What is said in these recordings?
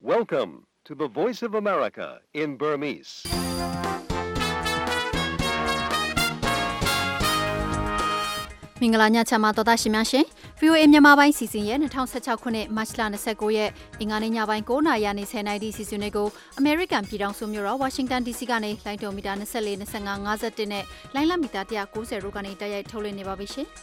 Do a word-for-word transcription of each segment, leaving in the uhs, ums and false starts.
Welcome to the Voice of America in Burmese. ။မင်္ဂလာညချမ်းပါတော်သားရှင်များရှင်။ ဗီ အို အေ မြန်မာပိုင်းစီစဉ်ရဲ့၂၀၁၆ခုနှစ်မတ်လ၂၉ရက်အင်္ဂါနေ့ညပိုင်း၉နာရီနေ၁၀နာရီစီစဉ်တွေကိုအမေရိကန်ပြည်ထောင်စုမြို့တော်ဝါရှင်တန် ဒီ စီကနေလိုင်းတော်မီတာ၂၄ ၂၅ ၅၁နဲ့လိုင်းလမီတာ၁၉၀တို့ကနေတိုက်ရိုက်ထုတ်လွှင့်နေပါပြီရှင်။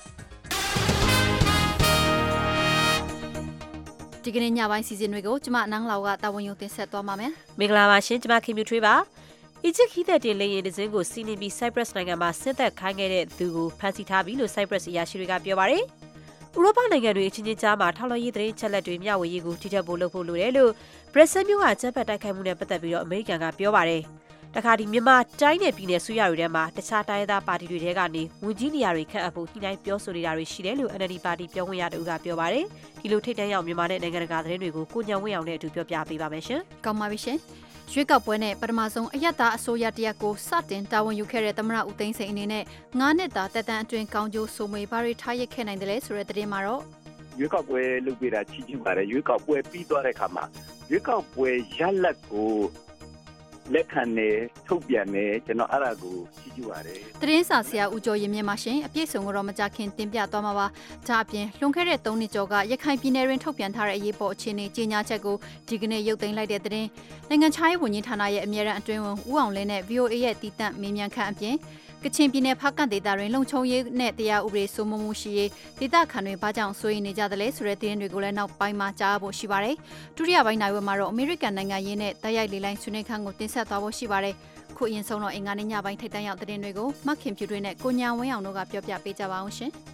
ဒီကနေ့ညပိုင်းစီစဉ်တွေကိုကျမနန်းလောက်တာဝန်ယူတင်ဆက်သွားပါမယ်။မင်္ဂလာပါရှင်ကျမခင်မြူထွေးပါ။အီဂျစ်ခီးသက်တင်လေရင်ဒဇင်းကိုစီနီဘီ Cyprus နိုင်ငံမှာဆင်းသက်ခိုင်းခဲ့တဲ့သူကိုဖမ်းဆီးထားပြီလို့ Cyprus အရာရှိတွေကပြောပါတယ်။ဥရောပနိုင်ငံတွေအချင်းချင်းကြားမှာထောက်လှမ်းရေးသတင်းချက်လက်တွေမျှဝေရေးကိုထိထပ်ဖို့လုပ်ဖို့လိုတယ်လို့ Brussels မြို့ကကျန်းဖက်တိုက်ခိုက်မှုနဲ့ပတ်သက်ပြီးတော့အမေရိကန်ကပြောပါတယ်။တခါဒီမြန်မာတိုင်းနယ်ပြည်နယ်စုရတွေထဲမှာတခြားတိုင်းသားပါတီတွေထဲကနေဝန်ကြီးနေရာတွေခန့်အပ်ဖို့ညှိနှိုင်းပြောဆိုနေတာတွေရှိတယ်လို့ N L D ပါတီပြောခွင့်ရသူကပြောပါတယ်။ဒီလိုထိတ်တန့်ရောက်မြန်မာနဲ့နိုင်ငံတကာသတင်းတွေကိုကိုညံဝင်းအောင်နဲ့အတူပြောပြပေးပါမယ်ရှင်။ကောင်းပါပြီရှင်။ရွေးကောက်ပွဲနဲ့ပထမဆုံးအယက်သားအစိုးရတရက်ကိုစတင်တာဝန်ယူခဲ့တဲ့သမ္မတဦးသိန်းစိန်အနေနဲ့ငါးနှစ်တာတက်တန်းအတွင်းကောင်းကျိုးဆိုမွေဘာတွေထားရခဲ့နိုင်တယ်လဲဆိုတဲ့သတင်းမှာတော့ရွေးကောက်ပွဲလုပ်ပြတာချီးကျူးပါတယ်ရွေးကောက်ပွဲပြီးသွားတဲ့အခါမှာရွေးကောက်ပွဲရလဒ်ကိုလက်ခံနေထုတ်ပြန်နေကျွန်တော်အဲ့ဒါကိုချီးကျူးပါတယ်သတင်းစာဆရာဦးကျော်ရင်မြင့်ပါရှင်အပြည့်စုံကိုတော့မကြခင်တင်ပြသွားမှာပါဒါအပြင်လွန်ခဲ့တဲ့သုံးနှစ်ကျော်ကရခိုင်ပြည်နယ်တွင်ထုတ်ပြန်ထားတဲ့အရေးပေါ်အခြေအနေကြေညာချက်ကိုဒီကနေ့ရုပ်သိမ်းလိုက်တဲ့သတင်းနိုင်ငံခြားရေးဝန်ကြီးဌာနရဲ့အမြဲတမ်းအတွင်းဝန်ဦးအောင်လင်းနဲ့ V O A ရဲ့တည်တံ့မေးမြန်းခန့်အပြင်ကချင်ပြည်နယ်ဖားကန့်ဒေသတွင်လုံခြုံရေးနဲ့တရားဥပဒေစိုးမိုးမှုရှိရေးဒေသခံတွေဘာကြောင့်စိုးရိမ်နေကြသလဲဆိုတဲ့သတင်းတွေကိုလည်းနောက်ပိုင်းမှာကြားဖို့ရှိပါတယ်။ဒုတိယပိုင်းနိုင်ဝဲမှာတော့အမေရိကန်နိုင်ငံရေးနဲ့တိုက်ရိုက်လေလိုင်းဆွေးနွေးခန်းကိုတင်ဆက်သွားဖို့ရှိပါတယ်။ခုအရင်ဆုံးတော့အင်္ဂါနေ့ညပိုင်းထိပ်တန်းရောက်သတင်းတွေကိုမခင်ဖြူတွေနဲ့ကိုညာဝင်းအောင်တို့ကပြောပြပေးကြပါအောင်ရှင်။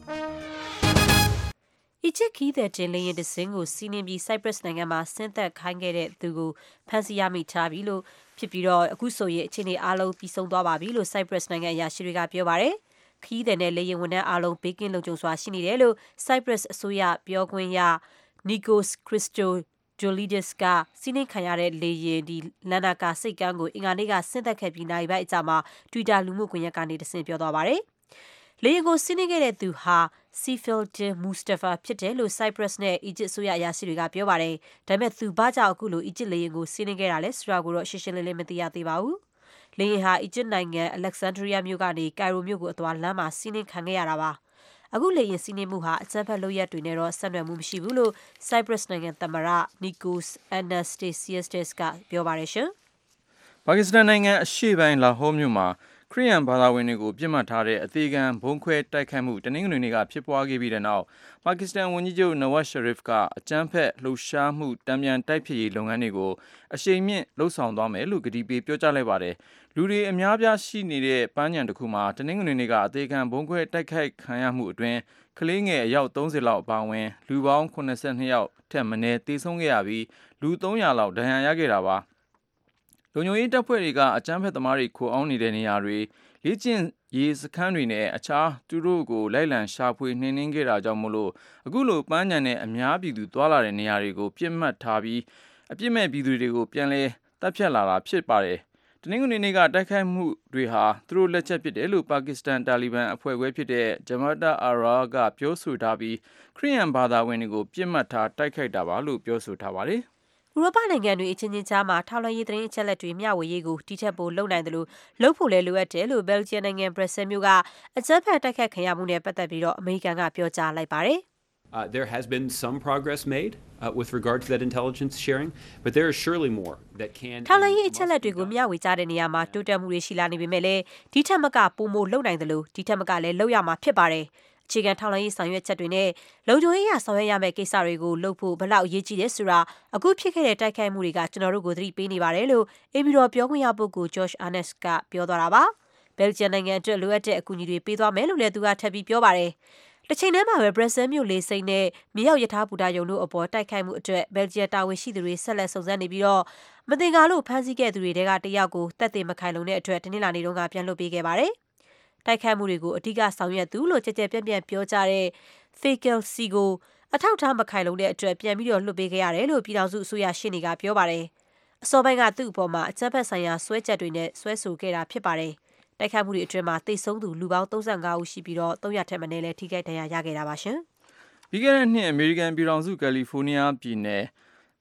အီဂျစ်ခီးသက်တင်လေရင်ဒဇင်းကိုစီနင်းပြီး Cyprus နိုင်ငံမှာဆင်းသက်ခိုင်းခဲ့တဲ့သူကိုဖမ်းဆီးရမိထားပြီလို့ဖြစ်ပြီးတော့အခုဆိုရင်အခြေအနေအားလုံးပြီးဆုံးသွားပါပြီလို့ Cyprus နိုင်ငံအရာရှိတွေကပြောပါတယ်။ခီးသည်နဲ့လေရင်ဝန်ထမ်းအားလုံးဘေးကင်းလုံခြုံစွာရှိနေတယ်လို့ Cyprus အစိုးရပြောခွင့်ရ Nikos Christodoulidis ကစီးနင်းခံရတဲ့လေရင်ဒီလန်နာကာစိတ်ကမ်းကိုအင်္ဂါနေ့ကဆင်းသက်ခဲ့ပြီးနိုင်ပိုင်းအကြာမှာ Twitter လူမှုကွန်ရက်ကနေတဆင့်ပြောသွားပါတယ်။လေရင်ကိုစီးနင်းခဲ့တဲ့သူဟာ Seyfeddin Mustafa ဖြစ်တယ်လို့ Cyprus နဲ့ Egypt အစိုးရအရာရှိတွေကပြောပါတယ်။ဒါပေမဲ့သူဘာကြောင့်အခုလို Egypt လေရင်ကိုစီးနင်းခဲ့တာလဲဆိုတာကိုတော့ရှင်းရှင်းလင်းလင်းမသိရသေးပါဘူး။လေရင်ဟာ Egypt နိုင်ငံ Alexandria မြို့ကနေ Cairo မြို့ကိုအသွားလမ်းမှာစီးနင်းခံခဲ့ရတာပါ။အခုလေရင်စီးနင်းမှုဟာအကြမ်းဖက်လုပ်ရပ်တွေနဲ့တော့ဆက်နွယ်မှုမရှိဘူးလို့ Cyprus နိုင်ငံသမ္မတ Nikos Anastasiades ကပြောပါတယ်ရှင်။ပါကစ္စတန်နိုင်ငံအရှေ့ပိုင်းလာဟောမြို့မှာခရီးယန်ဘာသာဝင်တွေကိုပြစ်မှတ်ထားတဲ့အသေးခံဘုံခွဲတိုက်ခိုက်မှုတနင်္ဂနွေနေ့ကဖြစ်ပွားခဲ့ပြီးတဲ့နောက်ပါကစ္စတန်ဝန်ကြီးချုပ် Nawaz Sharif ကအကြမ်းဖက်လှုပ်ရှားမှုတံပြန်တိုက်ဖျက်ရေးလုပ်ငန်းတွေကိုအရှိန်မြင့်လှုပ်ဆောင်သွားမယ်လို့ကတိပေးပြောကြားလိုက်ပါတယ်။လူတွေအများပြားရှိနေတဲ့ပန်းခြံတစ်ခုမှာတနင်္ဂနွေနေ့ကအသေးခံဘုံခွဲတိုက်ခိုက်ခံရမှုအတွင်းကလေးငယ်အယောက်သုံးဆယ်လောက်အပါအဝင်လူပေါင်း၇၂ယောက်ထက်မနည်းသေဆုံးခဲ့ရပြီးလူသုံးရာလောက်ဒဏ်ရာရခဲ့တာပါ။လုံခြုံရေးတပ်ဖွဲ့တွေကအကြမ်းဖက်သမားတွေခိုအောင်နေတဲ့နေရာတွေလေ့ကျင့်ရေးစခန်းတွေနဲ့အခြားသူတို့ကိုလိုက်လံရှာဖွေနှိမ်နင်းခဲ့တာကြောင့်မို့လို့အခုလိုပန်းခြံနဲ့အများပြည်သူသွားလာတဲ့နေရာတွေကိုပြစ်မှတ်ထားပြီးအပြစ်မဲ့ပြည်သူတွေကိုပြန်လဲတပ်ဖြတ်လာတာဖြစ်ပါတယ်။တနင်္ဂနွေနေ့ကတိုက်ခိုက်မှုတွေဟာသူတို့လက်ချက်ဖြစ်တယ်လို့ပါကစ္စတန်တာလီဘန်အဖွဲ့ခွဲဖြစ်တဲ့ Jamaat Ahrar ကပြောဆိုထားပြီးခရီးယန်ဘာသာဝင်တွေကိုပြစ်မှတ်ထားတိုက်ခိုက်တာပါလို့ပြောဆိုထားပါတယ်။ဥရောပနိုင်ငံတွေအချင်းချင်းကြားမှာထောက်လှမ်းရေးသတင်းအချက်အလက်တွေမျှဝေရေးကိုတိကျပိုလုပ်နိုင်တယ်လို့လုပ်ဖို့လည်းလိုအပ်တယ်လို့ Belgium နိုင်ငံ Brussels မြို့ကအကြမ်းဖက်တိုက်ခိုက်ခံရမှုနဲ့ပတ်သက်ပြီးတော့အမေရိကန်ကပြောကြားလိုက်ပါတယ်။ Uh, there has been some progress made uh, with regard to that intelligence sharing, but there is surely more that can. ထောက်လှမ်းရေးအချက်အလက်တွေကိုမျှဝေကြတဲ့နေရာမှာတိုးတက်မှုတွေရှိလာနေပေမဲ့လည်းဒီထက်မကပိုမိုလုပ်နိုင်တယ်လို့ဒီထက်မကလည်းလုပ်ရမှာဖြစ်ပါတယ်။အခြေခံထောက်လှမ်းရေးဆောင်ရွက်ချက်တွေနဲ့လုံခြုံရေးအရဆောင်ရွက်ရမယ့်ကိစ္စတွေကိုလုပ်ဖို့ဘယ်လောက်အရေးကြီးလဲဆိုတာအခုဖြစ်ခဲ့တဲ့တိုက်ခိုက်မှုတွေကကျွန်တော်တို့ကိုသတိပေးနေပါတယ်လို့အေမီတော်ပြောခွင့်ရပုဂ္ဂိုလ် Josh Earnest ကပြောသွားတာပါ။ဘယ်လ်ဂျီယံနိုင်ငံအတွက်လိုအပ်တဲ့အကူအညီတွေပေးသွားမယ်လို့လည်းသူကထပ်ပြီးပြောပါတယ်။တစ်ချိန်တည်းမှာပဲ Brussels မြို့လေဆိပ်နဲ့မြေရောက်ရထားဘူတာရုံတို့အပေါ်တိုက်ခိုက်မှုအတွက်ဘယ်လ်ဂျီယံတာဝန်ရှိသူတွေဆက်လက်စုံစမ်းနေပြီးတော့မသင်္ကာလို့ဖမ်းဆီးခဲ့သူတွေတဲကတယောက်ကိုတပ်သေးမခိုင်လုံတဲ့အတွက်တနင်္လာနေ့တုန်းကပြန်လွှတ်ပေးခဲ့ပါတယ်။တိုက်ခိုက်မှုတွေကိုအဓိကဆောင်ရွက်သူလို့ကြကြပြန့်ပြန့်ပြောကြတဲ့ Fakel Si ကိုအထောက်ထားမခိုင်လုံတဲ့အတွက်ပြန်ပြီးတော့လွှတ်ပေးခဲ့ရတယ်လို့ပြည်ထောင်စုအစိုးရရှင်းနေကပြောပါတယ်။အစောပိုင်းကသူ့အပေါ်မှာအကြမ်းဖက်ဆိုင်ရာဆွဲချက်တွေနဲ့ဆွဲဆိုခဲ့တာဖြစ်ပါတယ်။တိုက်ခိုက်မှုတွေအတွင်းမှာတိတ်ဆုံးသူလူပေါင်း၃၅ဦးရှိပြီးတော့၃၀၀ထက်မနည်းလည်းထိခိုက်ဒဏ်ရာရခဲ့တာပါရှင်။ပြီးခဲ့တဲ့နှစ်အမေရိကန်ပြည်ထောင်စုကယ်လီဖိုးနီးယားပြည်နယ်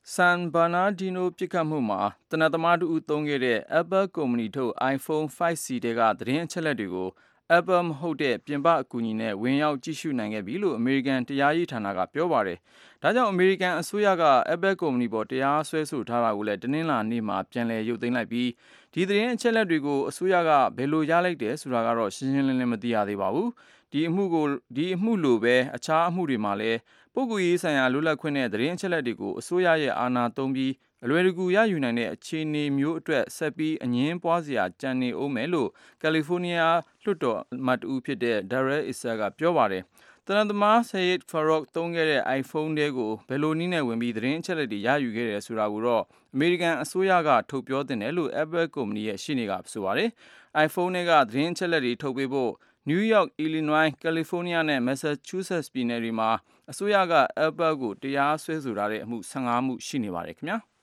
San Bernardino ပြစ်ခတ်မှုမှာတနက်သမားတို့သုံးခဲ့တဲ့ Apple ကုမ္ပဏီထုတ် iPhone ไฟว์ စီ တဲကသတင်းအချက်အလက်တွေကို Apple မဟုတ်တဲ့ပြင်ပအကူအညီနဲ့ဝင်ရောက်ကြည့်ရှုနိုင်ခဲ့ပြီလို့ American တရားရေးဌာနကပြောပါတယ်။ဒါကြောင့် American အစိုးရက Apple ကုမ္ပဏီပေါ်တရားစွဲဆိုထားတာကိုလည်းတနင်္လာနေ့မှာပြန်လည်ရုပ်သိမ်းလိုက်ပြီးဒီသတင်းအချက်အလက်တွေကိုအစိုးရကဘယ်လိုရလိုက်တယ်ဆိုတာကတော့ရှင်းရှင်းလင်းလင်းမသိရသေးပါဘူး။ဒီအမှုကိုဒီအမှုလိုပဲအခြားအမှုတွေမှာလည်းပုဂ္ဂိုလ်ရေးဆိုင်ရာလွတ်လပ်ခွင့်နဲ့သတင်းအချက်အလက်တွေကိုအစိုးရရဲ့အာဏာသုံးပြီးအလွယ်တကူရယူနိုင်တဲ့အခြေအနေမျိုးအတွက်ဆက်ပြီးအငင်းပွားစရာကြံနေအောင်မယ်လို့ကယ်လီဖိုးနီးယားလွှတ်တော်အမတ်ဦးဖြစ်တဲ့ Darrell Issa ကပြောပါတယ်။တနင်္လာနေ့ Syed Farook သုံးခဲ့တဲ့ iPhone တွေကိုဘယ်လိုနည်းနဲ့ဝင်ပြီးသတင်းအချက်အလက်တွေရယူခဲ့တယ်ဆိုတာကိုတော့ American အစိုးရကထုတ်ပြောတင်တယ်လို့ Apple ကုမ္ပဏီရဲ့ရှေ့နေကဆိုပါတယ်။ iPhone တွေကသတင်းအချက်အလက်တွေထုတ်ပေးဖို့ New York, Illinois, California နဲ့ Massachusetts ပြည်နယ်တွေမှာအစိုးရက Apple ကိုတရားစွဲဆိုထားတဲ့အမှုဆယ့်ငါးမှုရှိနေပါတယ်ခင်ဗျာ။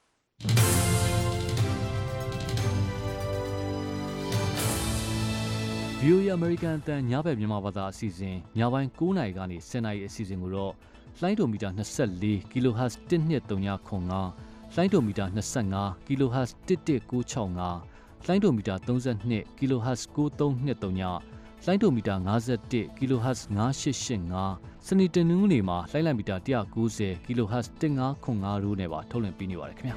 ဗီအိုအေ American အသံညဘက်မြန်မာဘာသာအစီအစဉ်ညပိုင်း၉နာရီကနေ၁၀နာရီအစီအစဉ်ကိုတော့လိုင်းဒိုမီတာ၂၄ kHz တစ်နှစ်၃၅ခွန်၅လိုင်းဒိုမီတာ၂၅ kHz တစ်တစ်၉၆၅လိုင်းဒိုမီတာ၃၂ kHz ၉၃၂၃လိုင်းဒိုမီတာ၅၁ kHz ၅၈၈၅စနေတနင်္ဂနွေမှာလိုင်းလံမီတာ၁၉၀ kHz တစ်၅ခွန်၅တို့နဲ့ပါထုတ်လွှင့်ပေးနေပါတယ်ခင်ဗျာ